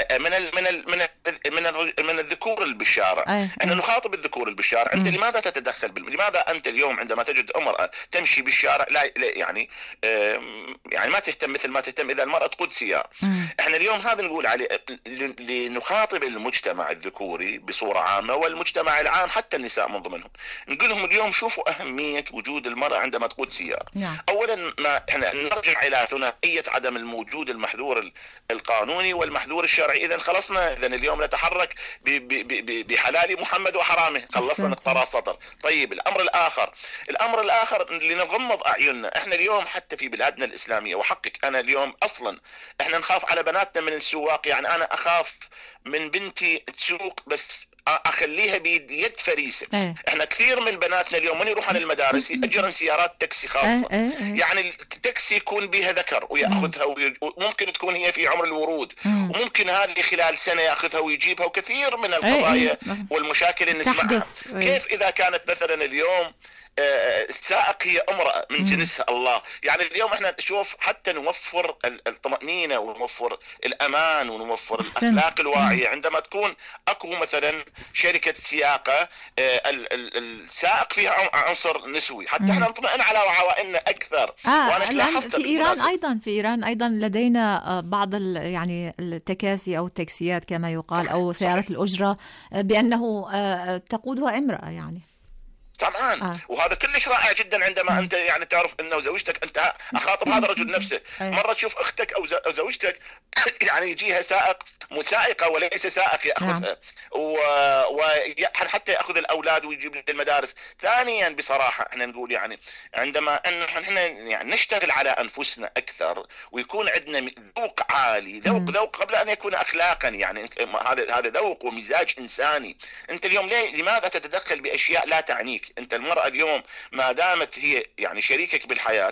من الذكور اللي بالشارع. أن نخاطب الذكور اللي بالشارع. أنت لماذا تتدخل لماذا أنت اليوم عندما تجد امرأة تمشي بالشارع لا يعني ما تهتم مثل ما تهتم إذا المرأة تقود سيارة؟ احنا اليوم هذا نقول عليه لنخاطب المجتمع الذكوري بصورة عامة والمجتمع العام حتى النساء من ضمنهم. نقول لهم اليوم شوفوا أهمية وجود المرأة عندما تقود سيارة. أولا ما احنا نرجع إلى ثنائية عدم الموجود المحذور القانوني والمحذور الشرعي. إذا خلصنا، إذا اليوم نتحرك بحلال محمد وحرامه، خلصنا نقطة سطر. طيب الأمر الآخر لنغمض أعيننا. احنا اليوم حتى في بلادنا الإسلامية، وحقك أنا اليوم أصلا احنا نخاف على بناتنا من السواق. يعني أنا أخاف من بنتي تسوق بس أخليها بيد فريسة. احنا كثير من بناتنا اليوم من يروحون المدارس يأجرن سيارات تاكسي خاصة. يعني التاكسي يكون بها ذكر ويأخذها وممكن تكون هي في عمر الورود، وممكن هذه خلال سنة يأخذها ويجيبها. وكثير من القضايا والمشاكل اللي نسمعها. كيف إذا كانت مثلا اليوم السائق هي امرأة من جنسها الله؟ يعني اليوم احنا نشوف حتى نوفر الطمأنينة ونوفر الأمان ونوفر الأخلاق الواعية. عندما تكون أكو مثلا شركة سياقة السائق فيها عنصر نسوي حتى احنا نطمئن على عوائلنا أكثر. وأنا في إيران أيضا لدينا بعض يعني التكاسي أو التاكسيات كما يقال أو سيارات الأجرة بأنه تقودها امرأة يعني. طبعا وهذا كلش رائع جدا عندما انت يعني تعرف انه زوجتك، انت اخاطب هذا الرجل نفسه. مره تشوف اختك او زوجتك يعني يجيها سائق مسائقه وليس سائق ياخذها وحتى ياخذ الاولاد ويجيب للمدارس. ثانيا بصراحه احنا نقول يعني عندما ان احنا يعني نشتغل على انفسنا اكثر ويكون عندنا ذوق عالي، ذوق قبل ان يكون اخلاقا. يعني هذا ذوق ومزاج انساني. انت اليوم لماذا تتدخل باشياء لا تعنيك؟ انت المرأة اليوم ما دامت هي يعني شريكك بالحياة،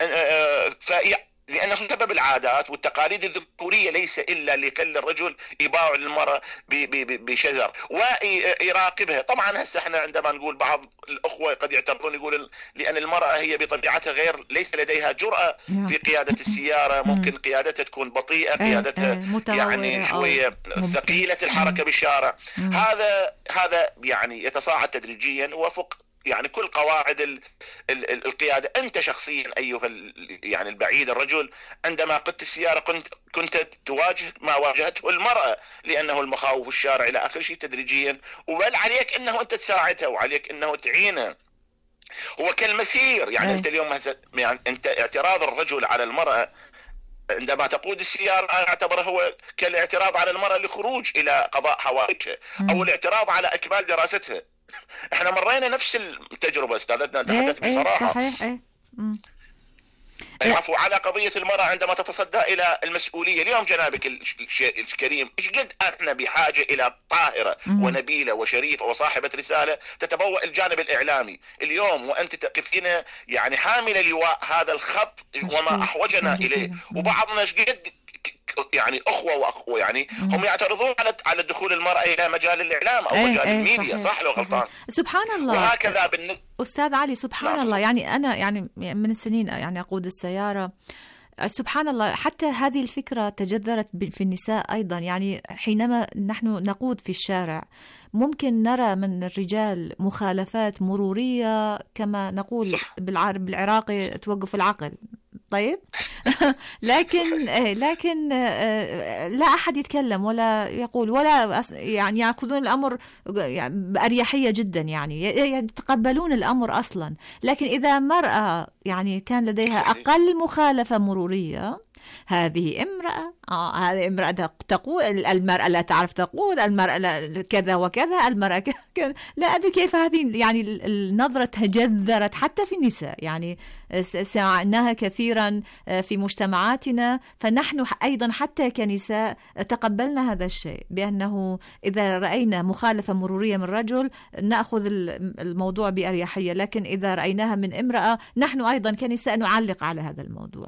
لأنه سبب العادات والتقاليد الذكورية ليس إلا لكل الرجل يباوع للمرأة بشذر ويراقبها. طبعا هسه احنا عندما نقول بعض الأخوة قد يعترضون يقول لأن المرأة هي بطبيعتها غير ليس لديها جرأة في قيادة السيارة، ممكن قيادتها تكون بطيئة، قيادتها يعني شوية ثقيلة الحركة بالشارع. هذا يعني يتصاعد تدريجيا وفق يعني كل قواعد القيادة. أنت شخصيا أيها يعني البعيد الرجل عندما قدت السيارة كنت تواجه ما واجهته المرأة، لأنه المخاوف الشارع إلى آخر شيء تدريجيا، وبل عليك أنه أنت تساعدها وعليك أنه تعينها. هو كالمسير. يعني انت اليوم يعني انت اعتراض الرجل على المرأة عندما تقود السيارة أنا أعتبره هو كالاعتراض على المرأة لخروج إلى قضاء حوائجها أو الاعتراض على إكمال دراستها. احنا مرينا نفس التجربة استاذتنا، نتحدث بصراحة. صحيح. العفو على قضية المرأة عندما تتصدى إلى المسؤولية. اليوم جنابك الكريم إيش قد احنا بحاجة إلى طاهرة ونبيلة وشريفة وصاحبة رسالة تتبوأ الجانب الإعلامي اليوم، وأنت تقفين يعني حامل لواء هذا الخط وما أحوجنا إليه. وبعضنا إيش قد يعني أخوة وأخوة يعني هم يعترضون على دخول المرأة إلى مجال الإعلام أو مجال الميديا. صح لو غلطان؟ سبحان الله. وهكذا أستاذ علي سبحان الله. يعني أنا يعني من السنين يعني أقود السيارة، سبحان الله حتى هذه الفكرة تجذرت في النساء أيضا. يعني حينما نحن نقود في الشارع ممكن نرى من الرجال مخالفات مرورية كما نقول بالعراقي توقف العقل. طيب لكن لا أحد يتكلم ولا يقول ولا يعني يأخذون الأمر بأريحية جدا، يعني يتقبلون الأمر أصلا. لكن إذا مرأة يعني كان لديها أقل مخالفة مرورية، هذه امرأة هذه امرأة تقود، المرأة لا تعرف تقود، المرأة لا كذا وكذا، المرأة كذا. لا أدري كيف هذه يعني النظرة تجذرت حتى في النساء. يعني سمعناها كثيرا في مجتمعاتنا، فنحن أيضا حتى كنساء تقبلنا هذا الشيء، بأنه إذا رأينا مخالفة مرورية من رجل نأخذ الموضوع بأريحية، لكن إذا رأيناها من امرأة نحن أيضا كنساء نعلق على هذا الموضوع.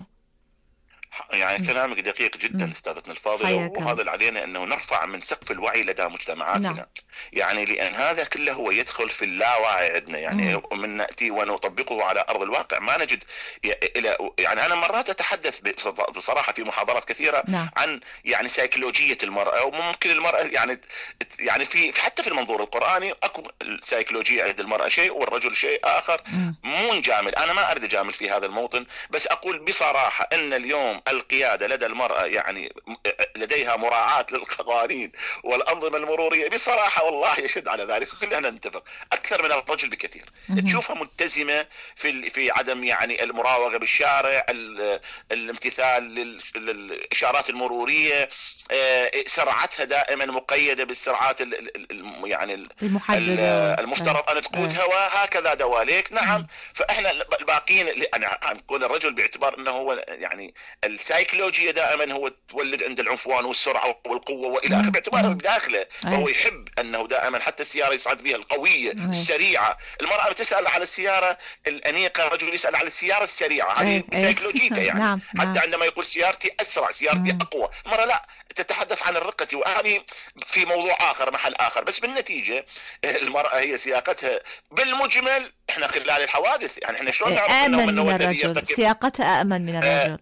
يعني كلامك دقيق جدا استاذتنا الفاضله، وهذا اللي علينا انه نرفع من سقف الوعي لدى مجتمعاتنا. يعني لان هذا كله هو يدخل في اللاوعي عندنا، يعني من ناتي ونطبقه على ارض الواقع ما نجد الى يعني انا مرات اتحدث بصراحه في محاضرات كثيره عن يعني سيكولوجيه المراه، وممكن المراه يعني في حتى في المنظور القراني اكو السيكولوجيه عند المراه شيء والرجل شيء اخر. مو نجامل، انا ما اريد اجامل في هذا الموطن، بس اقول بصراحه ان اليوم القيادة لدى المرأة يعني لديها مراعاة للقوانين والأنظمة المرورية بصراحة والله يشد على ذلك، وكلنا نتفق أكثر من الرجل بكثير. تشوفها ملتزمة في عدم يعني المراوغة بالشارع، الامتثال للإشارات المرورية، سرعتها دائما مقيدة بالسرعات يعني المفترض أن تقودها، وهكذا دواليك. نعم. فإحنا الباقيين أنا نقول الرجل باعتبار أنه هو يعني السايكولوجيا دائما هو تولد عند العنفوان والسرعه والقوه والى اخره، باعتباره بداخله فهو يحب انه دائما حتى السياره يصعد بها القويه السريعه. المراه بتسال على السياره الانيقه، الرجل يسال على السياره السريعه. هذه سايكولوجيته يعني. حتى عندما يقول سيارتي اسرع، سيارتي اقوى، المراه لا تتحدث عن الرقه، وهذه في موضوع اخر محل اخر. بس بالنتيجه المراه هي سياقتها بالمجمل احنا خلال الحوادث يعني احنا شلون نعرف انه من الرجل سياقتها امن من الرجل.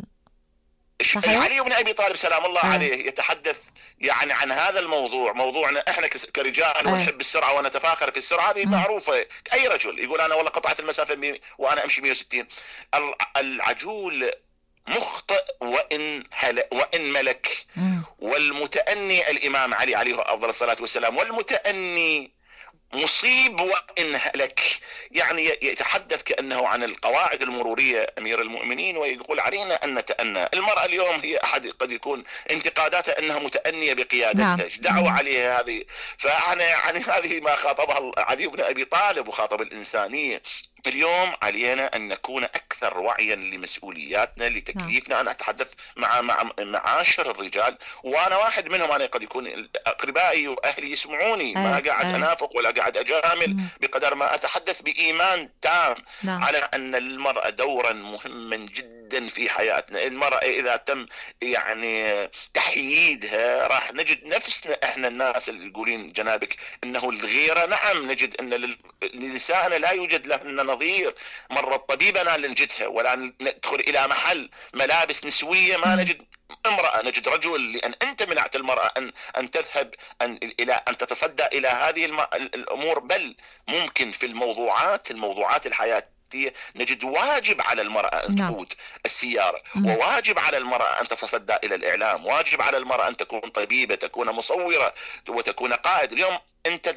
علي بن أبي طالب سلام الله عليه يتحدث يعني عن هذا الموضوع. موضوعنا احنا كرجال ونحب السرعة ونتفاخر في السرعة، هذه معروفة. أي رجل يقول أنا والله قطعت المسافة وأنا أمشي 160. العجول مخطئ وإن ملك، والمتأني الإمام علي عليه أفضل الصلاة والسلام، والمتأني مصيب وإن هلك. يعني يتحدث كأنه عن القواعد المرورية أمير المؤمنين، ويقول علينا أن نتأنى. المرأة اليوم هي أحد قد يكون انتقاداتها أنها متأنية بقيادتها، دعوا عليها هذه. فأنا يعني هذه ما خاطبها علي بن أبي طالب وخاطب الإنسانية. اليوم علينا أن نكون أكثر وعيا لمسؤولياتنا لتكليفنا. أنا أتحدث مع معاشر الرجال، وأنا واحد منهم. أنا قد يكون أقربائي وأهلي يسمعوني، ما قاعد أنافق ولا قاعد أجامل، بقدر ما أتحدث بإيمان تام على أن المرأة دورا مهما جدا في حياتنا. المرأة إذا تم يعني تحييدها راح نجد نفسنا إحنا الناس اللي يقولين جنابك إنه الغيرة. نعم نجد أن لنسائنا لا يوجد لهن نظير. مرة طبيبنا نجدها، ولا ندخل إلى محل ملابس نسوية ما نجد امرأة، نجد رجل. لأن أنت منعت المرأة أن تذهب إلى أن تتصدى إلى هذه الأمور. بل ممكن في الموضوعات الحياتية نجد واجب على المرأة أن تقود السيارة، وواجب على المرأة أن تتصدى إلى الإعلام، واجب على المرأة أن تكون طبيبة، تكون مصورة، وتكون قائد. اليوم أنت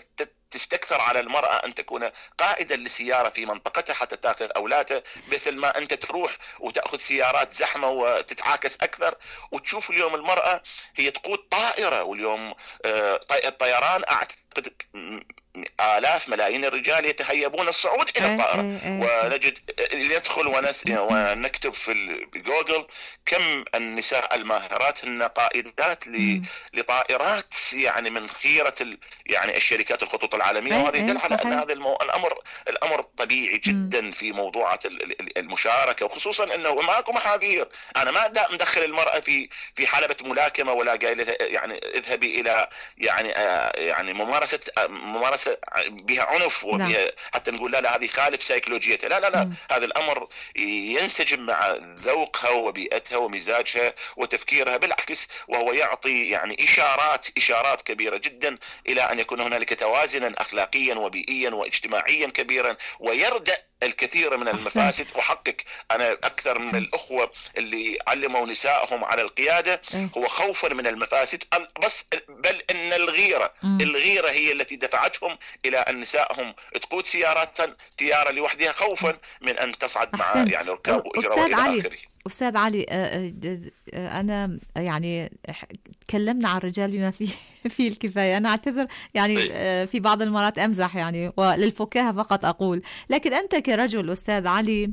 تستكثر على المرأة أن تكون قائدا لسيارة في منطقتها حتى تأخذ أولادها، مثل ما أنت تروح وتأخذ سيارات زحمة وتتعاكس أكثر. وتشوف اليوم المرأة هي تقود طائرة، واليوم الطيران أعتقد آلاف ملايين الرجال يتهيبون الصعود إلى الطائرة. ونجد يدخل ونكتب في جوجل كم النساء الماهرات هن قائدات لطائرات يعني من خيرة يعني الشركات الخطوط العالمية. وهذا يدل على أن هذا الأمر طبيعي جدا في موضوعات المشاركة، وخصوصا أنه ماكو محاذير. أنا ما مدخل المرأة في حلبة ملاكمة ولا قايل يعني اذهبي إلى يعني ممارسة بها عنف وبها حتى نقول لا هذه خالف سيكولوجيتها. لا هذا الأمر ينسجم مع ذوقها وبيئتها ومزاجها وتفكيرها، بالعكس وهو يعطي يعني إشارات كبيرة جدا إلى أن يكون هنالك توازنا أخلاقيا وبيئيا واجتماعيا كبيرا، ويردأ الكثير من المفاسد. وحقق أنا أكثر من الأخوة اللي علموا نسائهم على القيادة هو خوفا من المفاسد بس، بل أن الغيرة هي التي دفعتهم إلى أن نسائهم تقود سيارة لوحدها خوفا من أن تصعد مع يعني ركاب وإجراء إلى آخره. أستاذ علي، أنا يعني تكلمنا عن الرجال بما فيه الكفاية. أنا أعتذر يعني في بعض المرات أمزح يعني وللفكاهة فقط أقول، لكن أنت كرجل أستاذ علي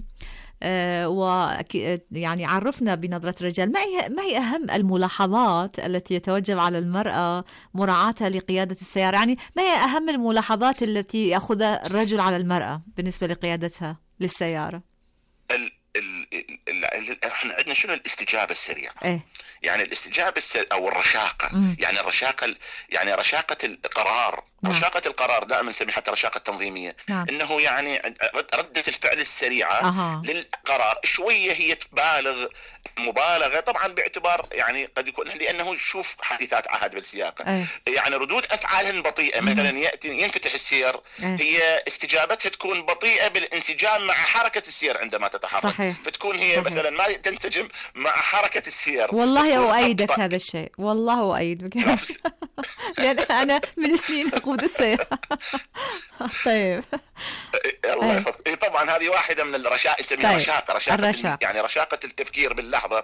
ويعني عرفنا بنظرة الرجال ما هي أهم الملاحظات التي يتوجب على المرأة مراعاتها لقيادة السيارة؟ يعني ما هي أهم الملاحظات التي يأخذها الرجل على المرأة بالنسبة لقيادتها للسيارة؟ احنا عندنا شنو الاستجابة السريعة؟ يعني الاستجابة أو الرشاقة. يعني رشاقة القرار. رشاقة القرار دائما نسميها حتى رشاقة تنظيمية. انه يعني ردة الفعل السريعة للقرار. شوية هي تبالغ مبالغة طبعا باعتبار يعني قد يكون لانه يشوف حادثات عهد بالسياقة. يعني ردود افعالهن بطيئة. مثلا ينفتح السير، هي استجابتها تكون بطيئة بالانسجام مع حركة السير عندما تتحرك. فتكون هي مثلا ما تنسجم مع حركة السير. والله أؤيدك هذا الشيء، والله أؤيدك لأن أنا من سنين أقود السيارة. طيب الله يحفظك. طبعا هذه واحدة من الرشائق نسميها رشاقة يعني رشاقة التفكير باللحظة.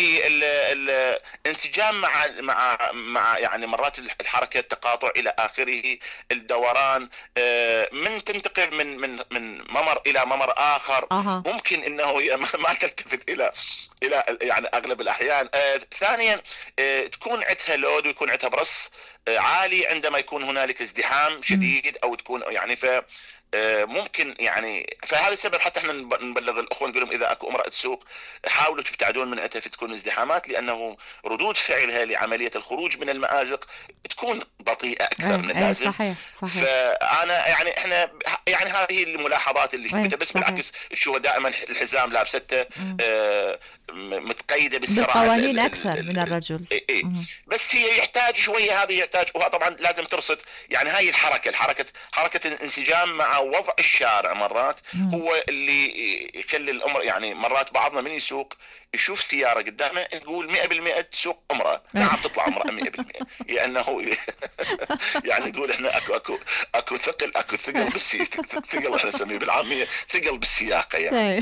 الانسجام مع يعني مرات الحركة، التقاطع إلى آخره، الدوران، من تنتقل من ممر إلى ممر آخر. ممكن إنه ما تلتفت إلى يعني أغلب الأحيان. ثانيا تكون عندها لود ويكون عندها برص عالي عندما يكون هنالك ازدحام شديد أو تكون يعني ممكن يعني فهذا السبب حتى احنا نبلغ الاخوه نقول لهم اذا اكو امراه تسوق حاولوا تبتعدون من عندها تكون ازدحامات، لانه ردود فعلها لعمليه الخروج من المآزق تكون بطيئه اكثر من اللازم. صحيح. فانا يعني احنا يعني هذه الملاحظات اللي شفتها. بس بالعكس تشوفها دائما الحزام لابسته متقيده بالسرعه بالقوانين اكثر من الرجل. بس هي يحتاج شويه، هذه يحتاج، وها طبعا لازم ترصد يعني هاي حركه الانسجام مع وضع الشارع. مرات هو اللي يخلي الامر يعني مرات بعضنا من يسوق يشوف سيارة قدامه يقول 100% تسوق امرأة. نعم تطلع امرأة 100%، لأنه يعني يقول احنا اكو ثقل ثقل احنا نسميه بالعامية ثقل بالسياقة يعني.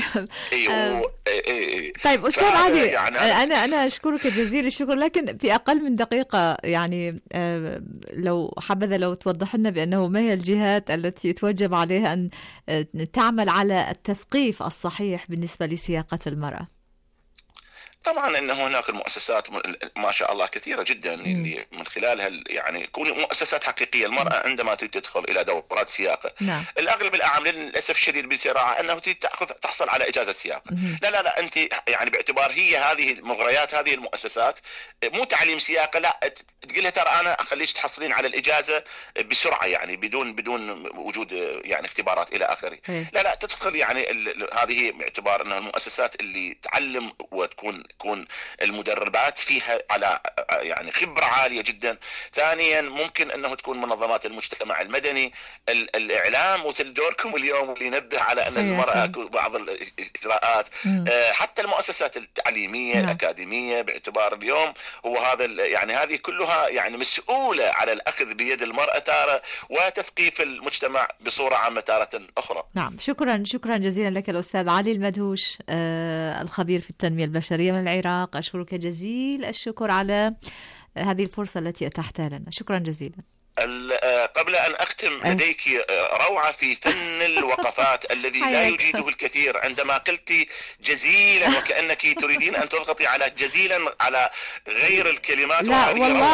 طيب أستاذ علي، يعني أنا أشكرك جزيل الشكر، لكن في أقل من دقيقة يعني لو حبذا لو توضح لنا بأنه ما هي الجهات التي يتوجب عليها أن تعمل على التثقيف الصحيح بالنسبة لسياقة المرأة. طبعا انه هناك المؤسسات ما شاء الله كثيره جدا اللي من خلالها يعني يكون مؤسسات حقيقيه. المراه عندما تدخل الى دورات سياقه الاغلب الاعم للاسف الشديد بسراعه انه تحصل على اجازه سياقه. لا انت يعني باعتبار هي هذه مغريات هذه المؤسسات مو تعليم سياقه، لا تقول لها ترى انا اخليك تحصلين على الاجازه بسرعه يعني بدون وجود يعني اختبارات الى اخره. لا تدخل يعني هذه باعتبار ان المؤسسات اللي تعلم وتكون تكون المدربات فيها على يعني خبرة عالية جدا. ثانيا ممكن أنه تكون منظمات المجتمع المدني، الإعلام مثل دوركم اليوم اللي ينبه على أن المرأة بعض الإجراءات، حتى المؤسسات التعليمية الأكاديمية، باعتبار اليوم هو هذا يعني هذه كلها يعني مسؤولة على الأخذ بيد المرأة تارة وتثقيف المجتمع بصورة عامة تارة أخرى. نعم، شكرا جزيلا لك الأستاذ علي المدهوش، الخبير في التنمية البشرية من العراق. أشكرك جزيل الشكر على هذه الفرصة التي أتحتها لنا. شكرا جزيلا. قبل أن أختم، لديك روعة في فن الوقفات الذي لا يجيده الكثير. عندما قلت جزيلا وكأنك تريدين أن تضغطي على جزيلا على غير الكلمات، لا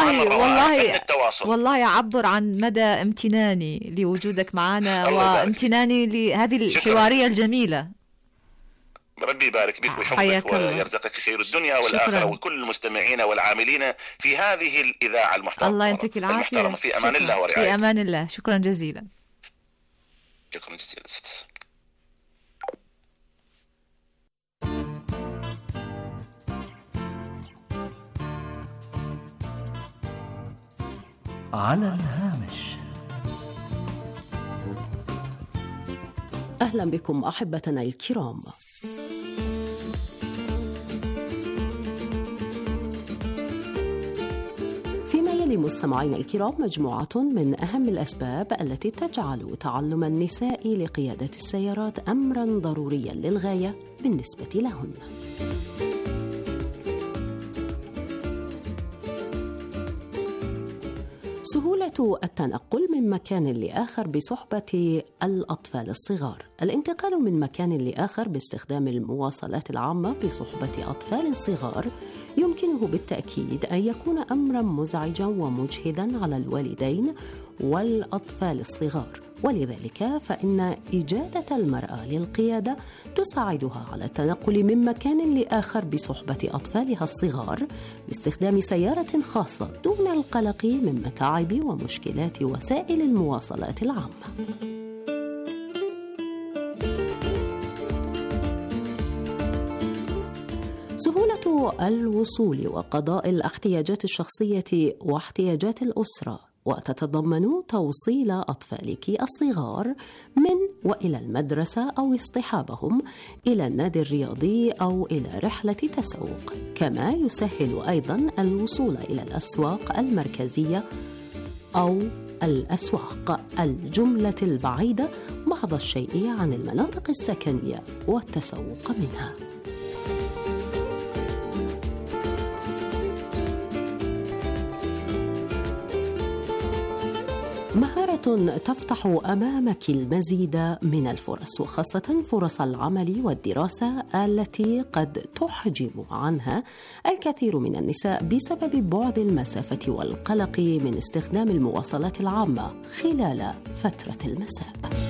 والله يعبر عن مدى امتناني لوجودك معنا وامتناني لهذه الحوارية الجميلة. ربي يبارك بك ويحفظك ويرزقك خير الدنيا والآخرة وكل المستمعين والعاملين في هذه الإذاعة المحترمة. الله يعطيك العافية. في أمان الله ورعايته. في أمان الله. شكرا جزيلا. شكرا جزيلا. على الهامش. أهلا بكم أحبتنا الكرام. فيما يلي مستمعينا الكرام مجموعة من أهم الأسباب التي تجعل تعلم النساء لقيادة السيارات أمرا ضروريا للغاية بالنسبة لهن. سهولة التنقل من مكان لآخر بصحبة الأطفال الصغار. الانتقال من مكان لآخر باستخدام المواصلات العامة بصحبة أطفال صغار يمكنه بالتأكيد أن يكون أمرا مزعجا ومجهدا على الوالدين والأطفال الصغار، ولذلك فإن إجادة المرأة للقيادة تساعدها على التنقل من مكان لآخر بصحبة أطفالها الصغار باستخدام سيارة خاصة دون القلق من متاعب ومشكلات وسائل المواصلات العامة. سهولة الوصول وقضاء الاحتياجات الشخصية واحتياجات الأسرة، وتتضمن توصيل أطفالك الصغار من وإلى المدرسة أو اصطحابهم إلى النادي الرياضي أو إلى رحلة تسوق، كما يسهل أيضا الوصول إلى الأسواق المركزية أو الأسواق الجملة البعيدة بعض الشيء عن المناطق السكنية والتسوق منها. مهارة تفتح أمامك المزيد من الفرص، وخاصة فرص العمل والدراسة التي قد تحجب عنها الكثير من النساء بسبب بعد المسافة والقلق من استخدام المواصلات العامة خلال فترة المساء.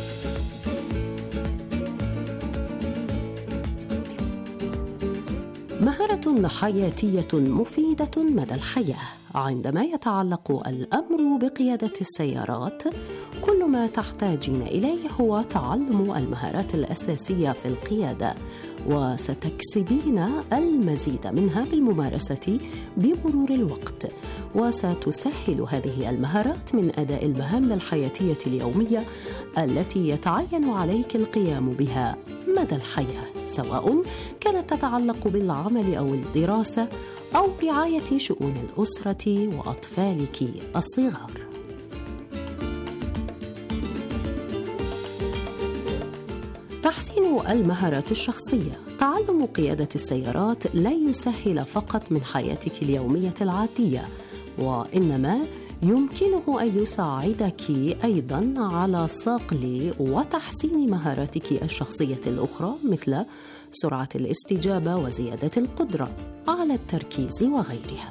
مهارة حياتية مفيدة مدى الحياة. عندما يتعلق الأمر بقيادة السيارات، كل ما تحتاجين إليه هو تعلم المهارات الأساسية في القيادة، وستكسبين المزيد منها بالممارسة بمرور الوقت، وستسهل هذه المهارات من أداء المهام الحياتية اليومية التي يتعين عليك القيام بها مدى الحياة، سواء كانت تتعلق بالعمل أو الدراسة أو رعاية شؤون الأسرة وأطفالك الصغار. تحسين المهارات الشخصية. تعلم قيادة السيارات لا يسهل فقط من حياتك اليومية العادية، وإنما يمكنه أن يساعدك أيضاً على صقل وتحسين مهاراتك الشخصية الأخرى، مثل سرعة الاستجابة وزيادة القدرة على التركيز وغيرها.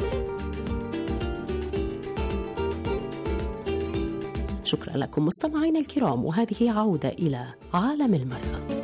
شكرا لكم مستمعينا الكرام، وهذه عودة إلى عالم المرأة.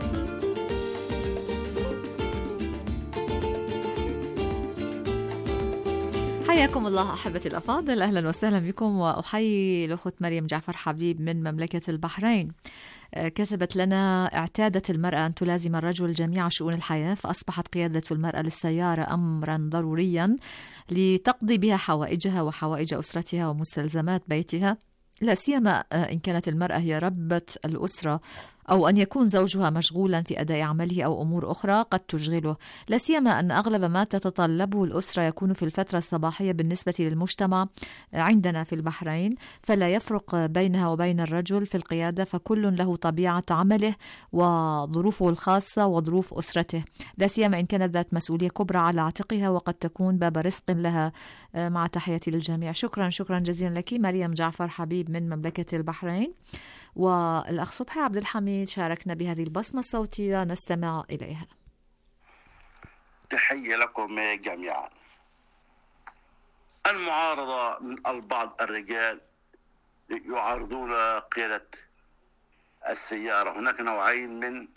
حياكم الله أحبتي الأفاضل، أهلا وسهلا بكم، وأحيي الأخت مريم جعفر حبيب من مملكة البحرين. كتبت لنا: اعتادت المرأة أن تلازم الرجل جميع شؤون الحياة، فأصبحت قيادة المرأة للسيارة أمرا ضروريا لتقضي بها حوائجها وحوائج أسرتها ومستلزمات بيتها، لا سيما إن كانت المرأة هي ربة الأسرة، أو أن يكون زوجها مشغولا في أداء عمله أو أمور أخرى قد تشغله، لا سيما أن أغلب ما تتطلبه الأسرة يكون في الفترة الصباحية بالنسبة للمجتمع عندنا في البحرين، فلا يفرق بينها وبين الرجل في القيادة، فكل له طبيعة عمله وظروفه الخاصة وظروف أسرته، لا سيما إن كانت ذات مسؤولية كبرى على عاتقها وقد تكون باب رزق لها. مع تحياتي للجميع. شكرا جزيلا لك مريم جعفر حبيب من مملكة البحرين. والأخ صبحي عبد الحميد شاركنا بهذه البصمة الصوتية، نستمع إليها. تحية لكم جميعا. المعارضة من بعض الرجال يعارضون قيادة السيارة. هناك نوعين من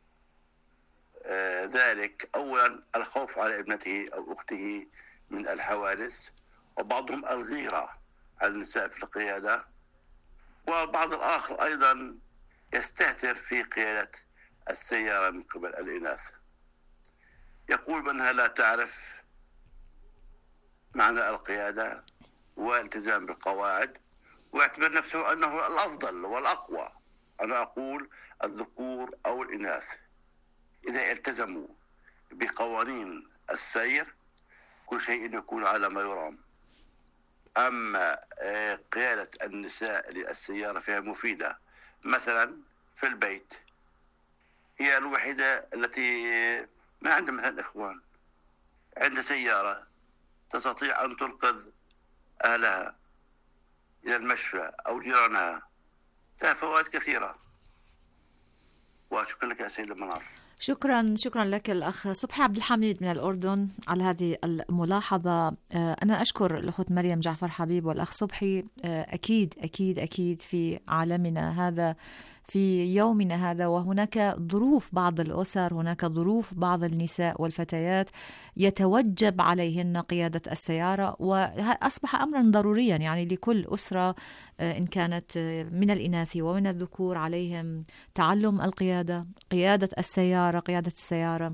ذلك. أولا الخوف على ابنته أو أخته من الحوادث، وبعضهم الغيرة على النساء في القيادة، والبعض الآخر أيضا يستهتر في قيادة السيارة من قبل الإناث، يقول بأنها لا تعرف معنى القيادة والالتزام بالقواعد، ويعتبر نفسه أنه الأفضل والأقوى. أنا أقول الذكور أو الإناث إذا التزموا بقوانين السير كل شيء يكون على ما يرام. أما قيادة النساء للسيارة فيها مفيدة. مثلا في البيت هي الوحيدة التي ما عندها مثلا إخوان، عندها سيارة تستطيع أن تنقذ أهلها إلى المشفى أو جيرانها، لها فوائد كثيرة. وشكرا لك يا سيد المنار. شكرا لك الأخ صبحي عبد الحميد من الأردن على هذه الملاحظة. أنا أشكر الأخت مريم جعفر حبيب والأخ صبحي. أكيد في عالمنا هذا، في يومنا هذا، وهناك ظروف بعض الأسر، هناك ظروف بعض النساء والفتيات يتوجب عليهن قيادة السيارة، وأصبح أمرا ضروريا يعني لكل أسرة إن كانت من الإناث ومن الذكور عليهم تعلم القيادة، قيادة السيارة،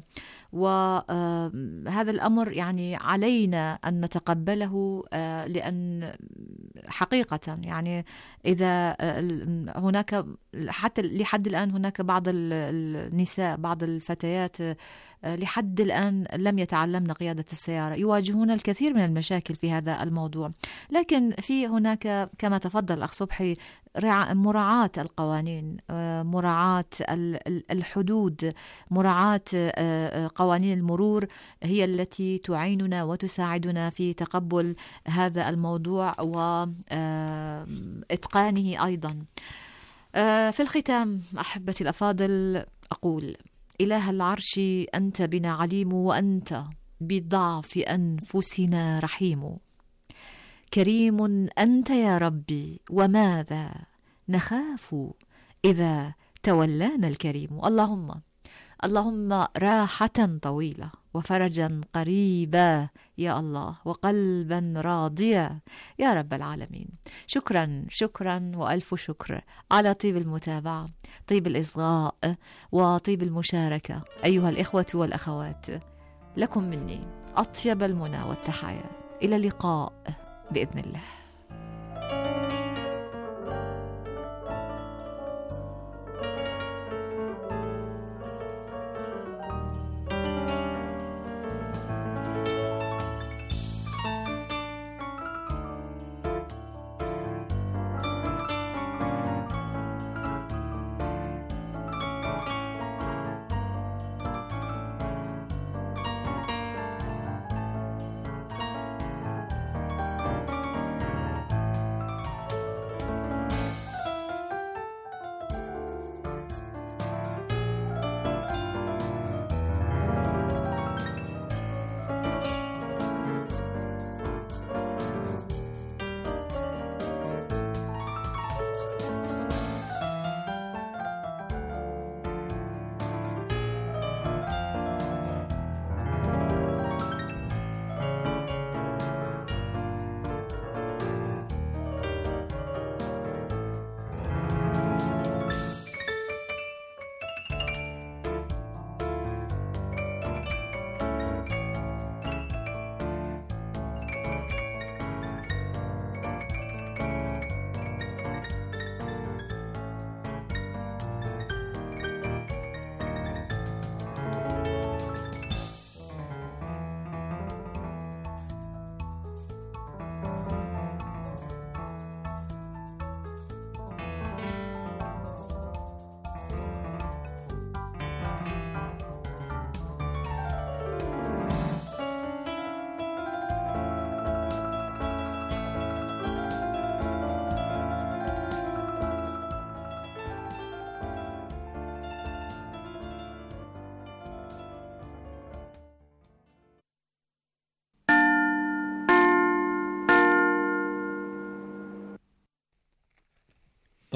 وهذا الأمر يعني علينا أن نتقبله، لأن حقيقة يعني إذا هناك حتى لحد الآن هناك بعض النساء، بعض الفتيات لحد الآن لم يتعلمن قيادة السيارة، يواجهون الكثير من المشاكل في هذا الموضوع. لكن في هناك كما تفضل الأخ صبحي مراعاة القوانين، مراعاة الحدود، مراعاة قوانين المرور هي التي تعيننا وتساعدنا في تقبل هذا الموضوع وإتقانه أيضا. في الختام أحبتي الأفاضل أقول: إله العرش أنت بنا عليم، وأنت بضعف أنفسنا رحيم. كريم أنت يا ربي، وماذا نخاف إذا تولانا الكريم. اللهم راحة طويلة وفرجا قريبا يا الله، وقلبا راضيا يا رب العالمين. شكرا وألف شكر على طيب المتابعة، طيب الإصغاء، وطيب المشاركة أيها الإخوة والأخوات. لكم مني أطيب المنى والتحايا. إلى اللقاء بإذن الله.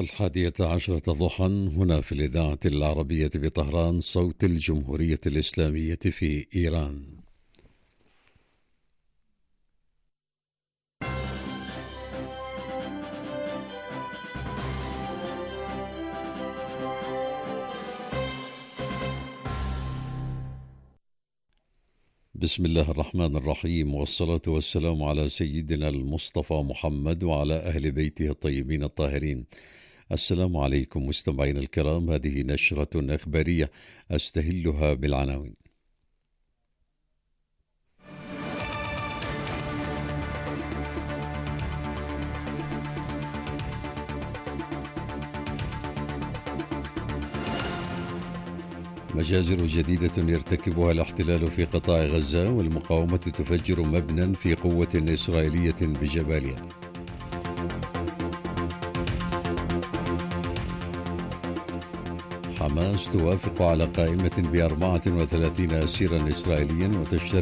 11:00 ضحى هنا في الإذاعة العربية بطهران، صوت الجمهورية الإسلامية في إيران. بسم الله الرحمن الرحيم، والصلاة والسلام على سيدنا المصطفى محمد وعلى أهل بيته الطيبين الطاهرين. السلام عليكم مستمعين الكرام، هذه نشرة إخبارية أستهلها بالعناوين. مجازر جديدة يرتكبها الاحتلال في قطاع غزة، والمقاومة تفجر مبنى في قوة إسرائيلية بجباليا. حماس توافق على قائمة ب34 أسيرا إسرائيليا وتشترك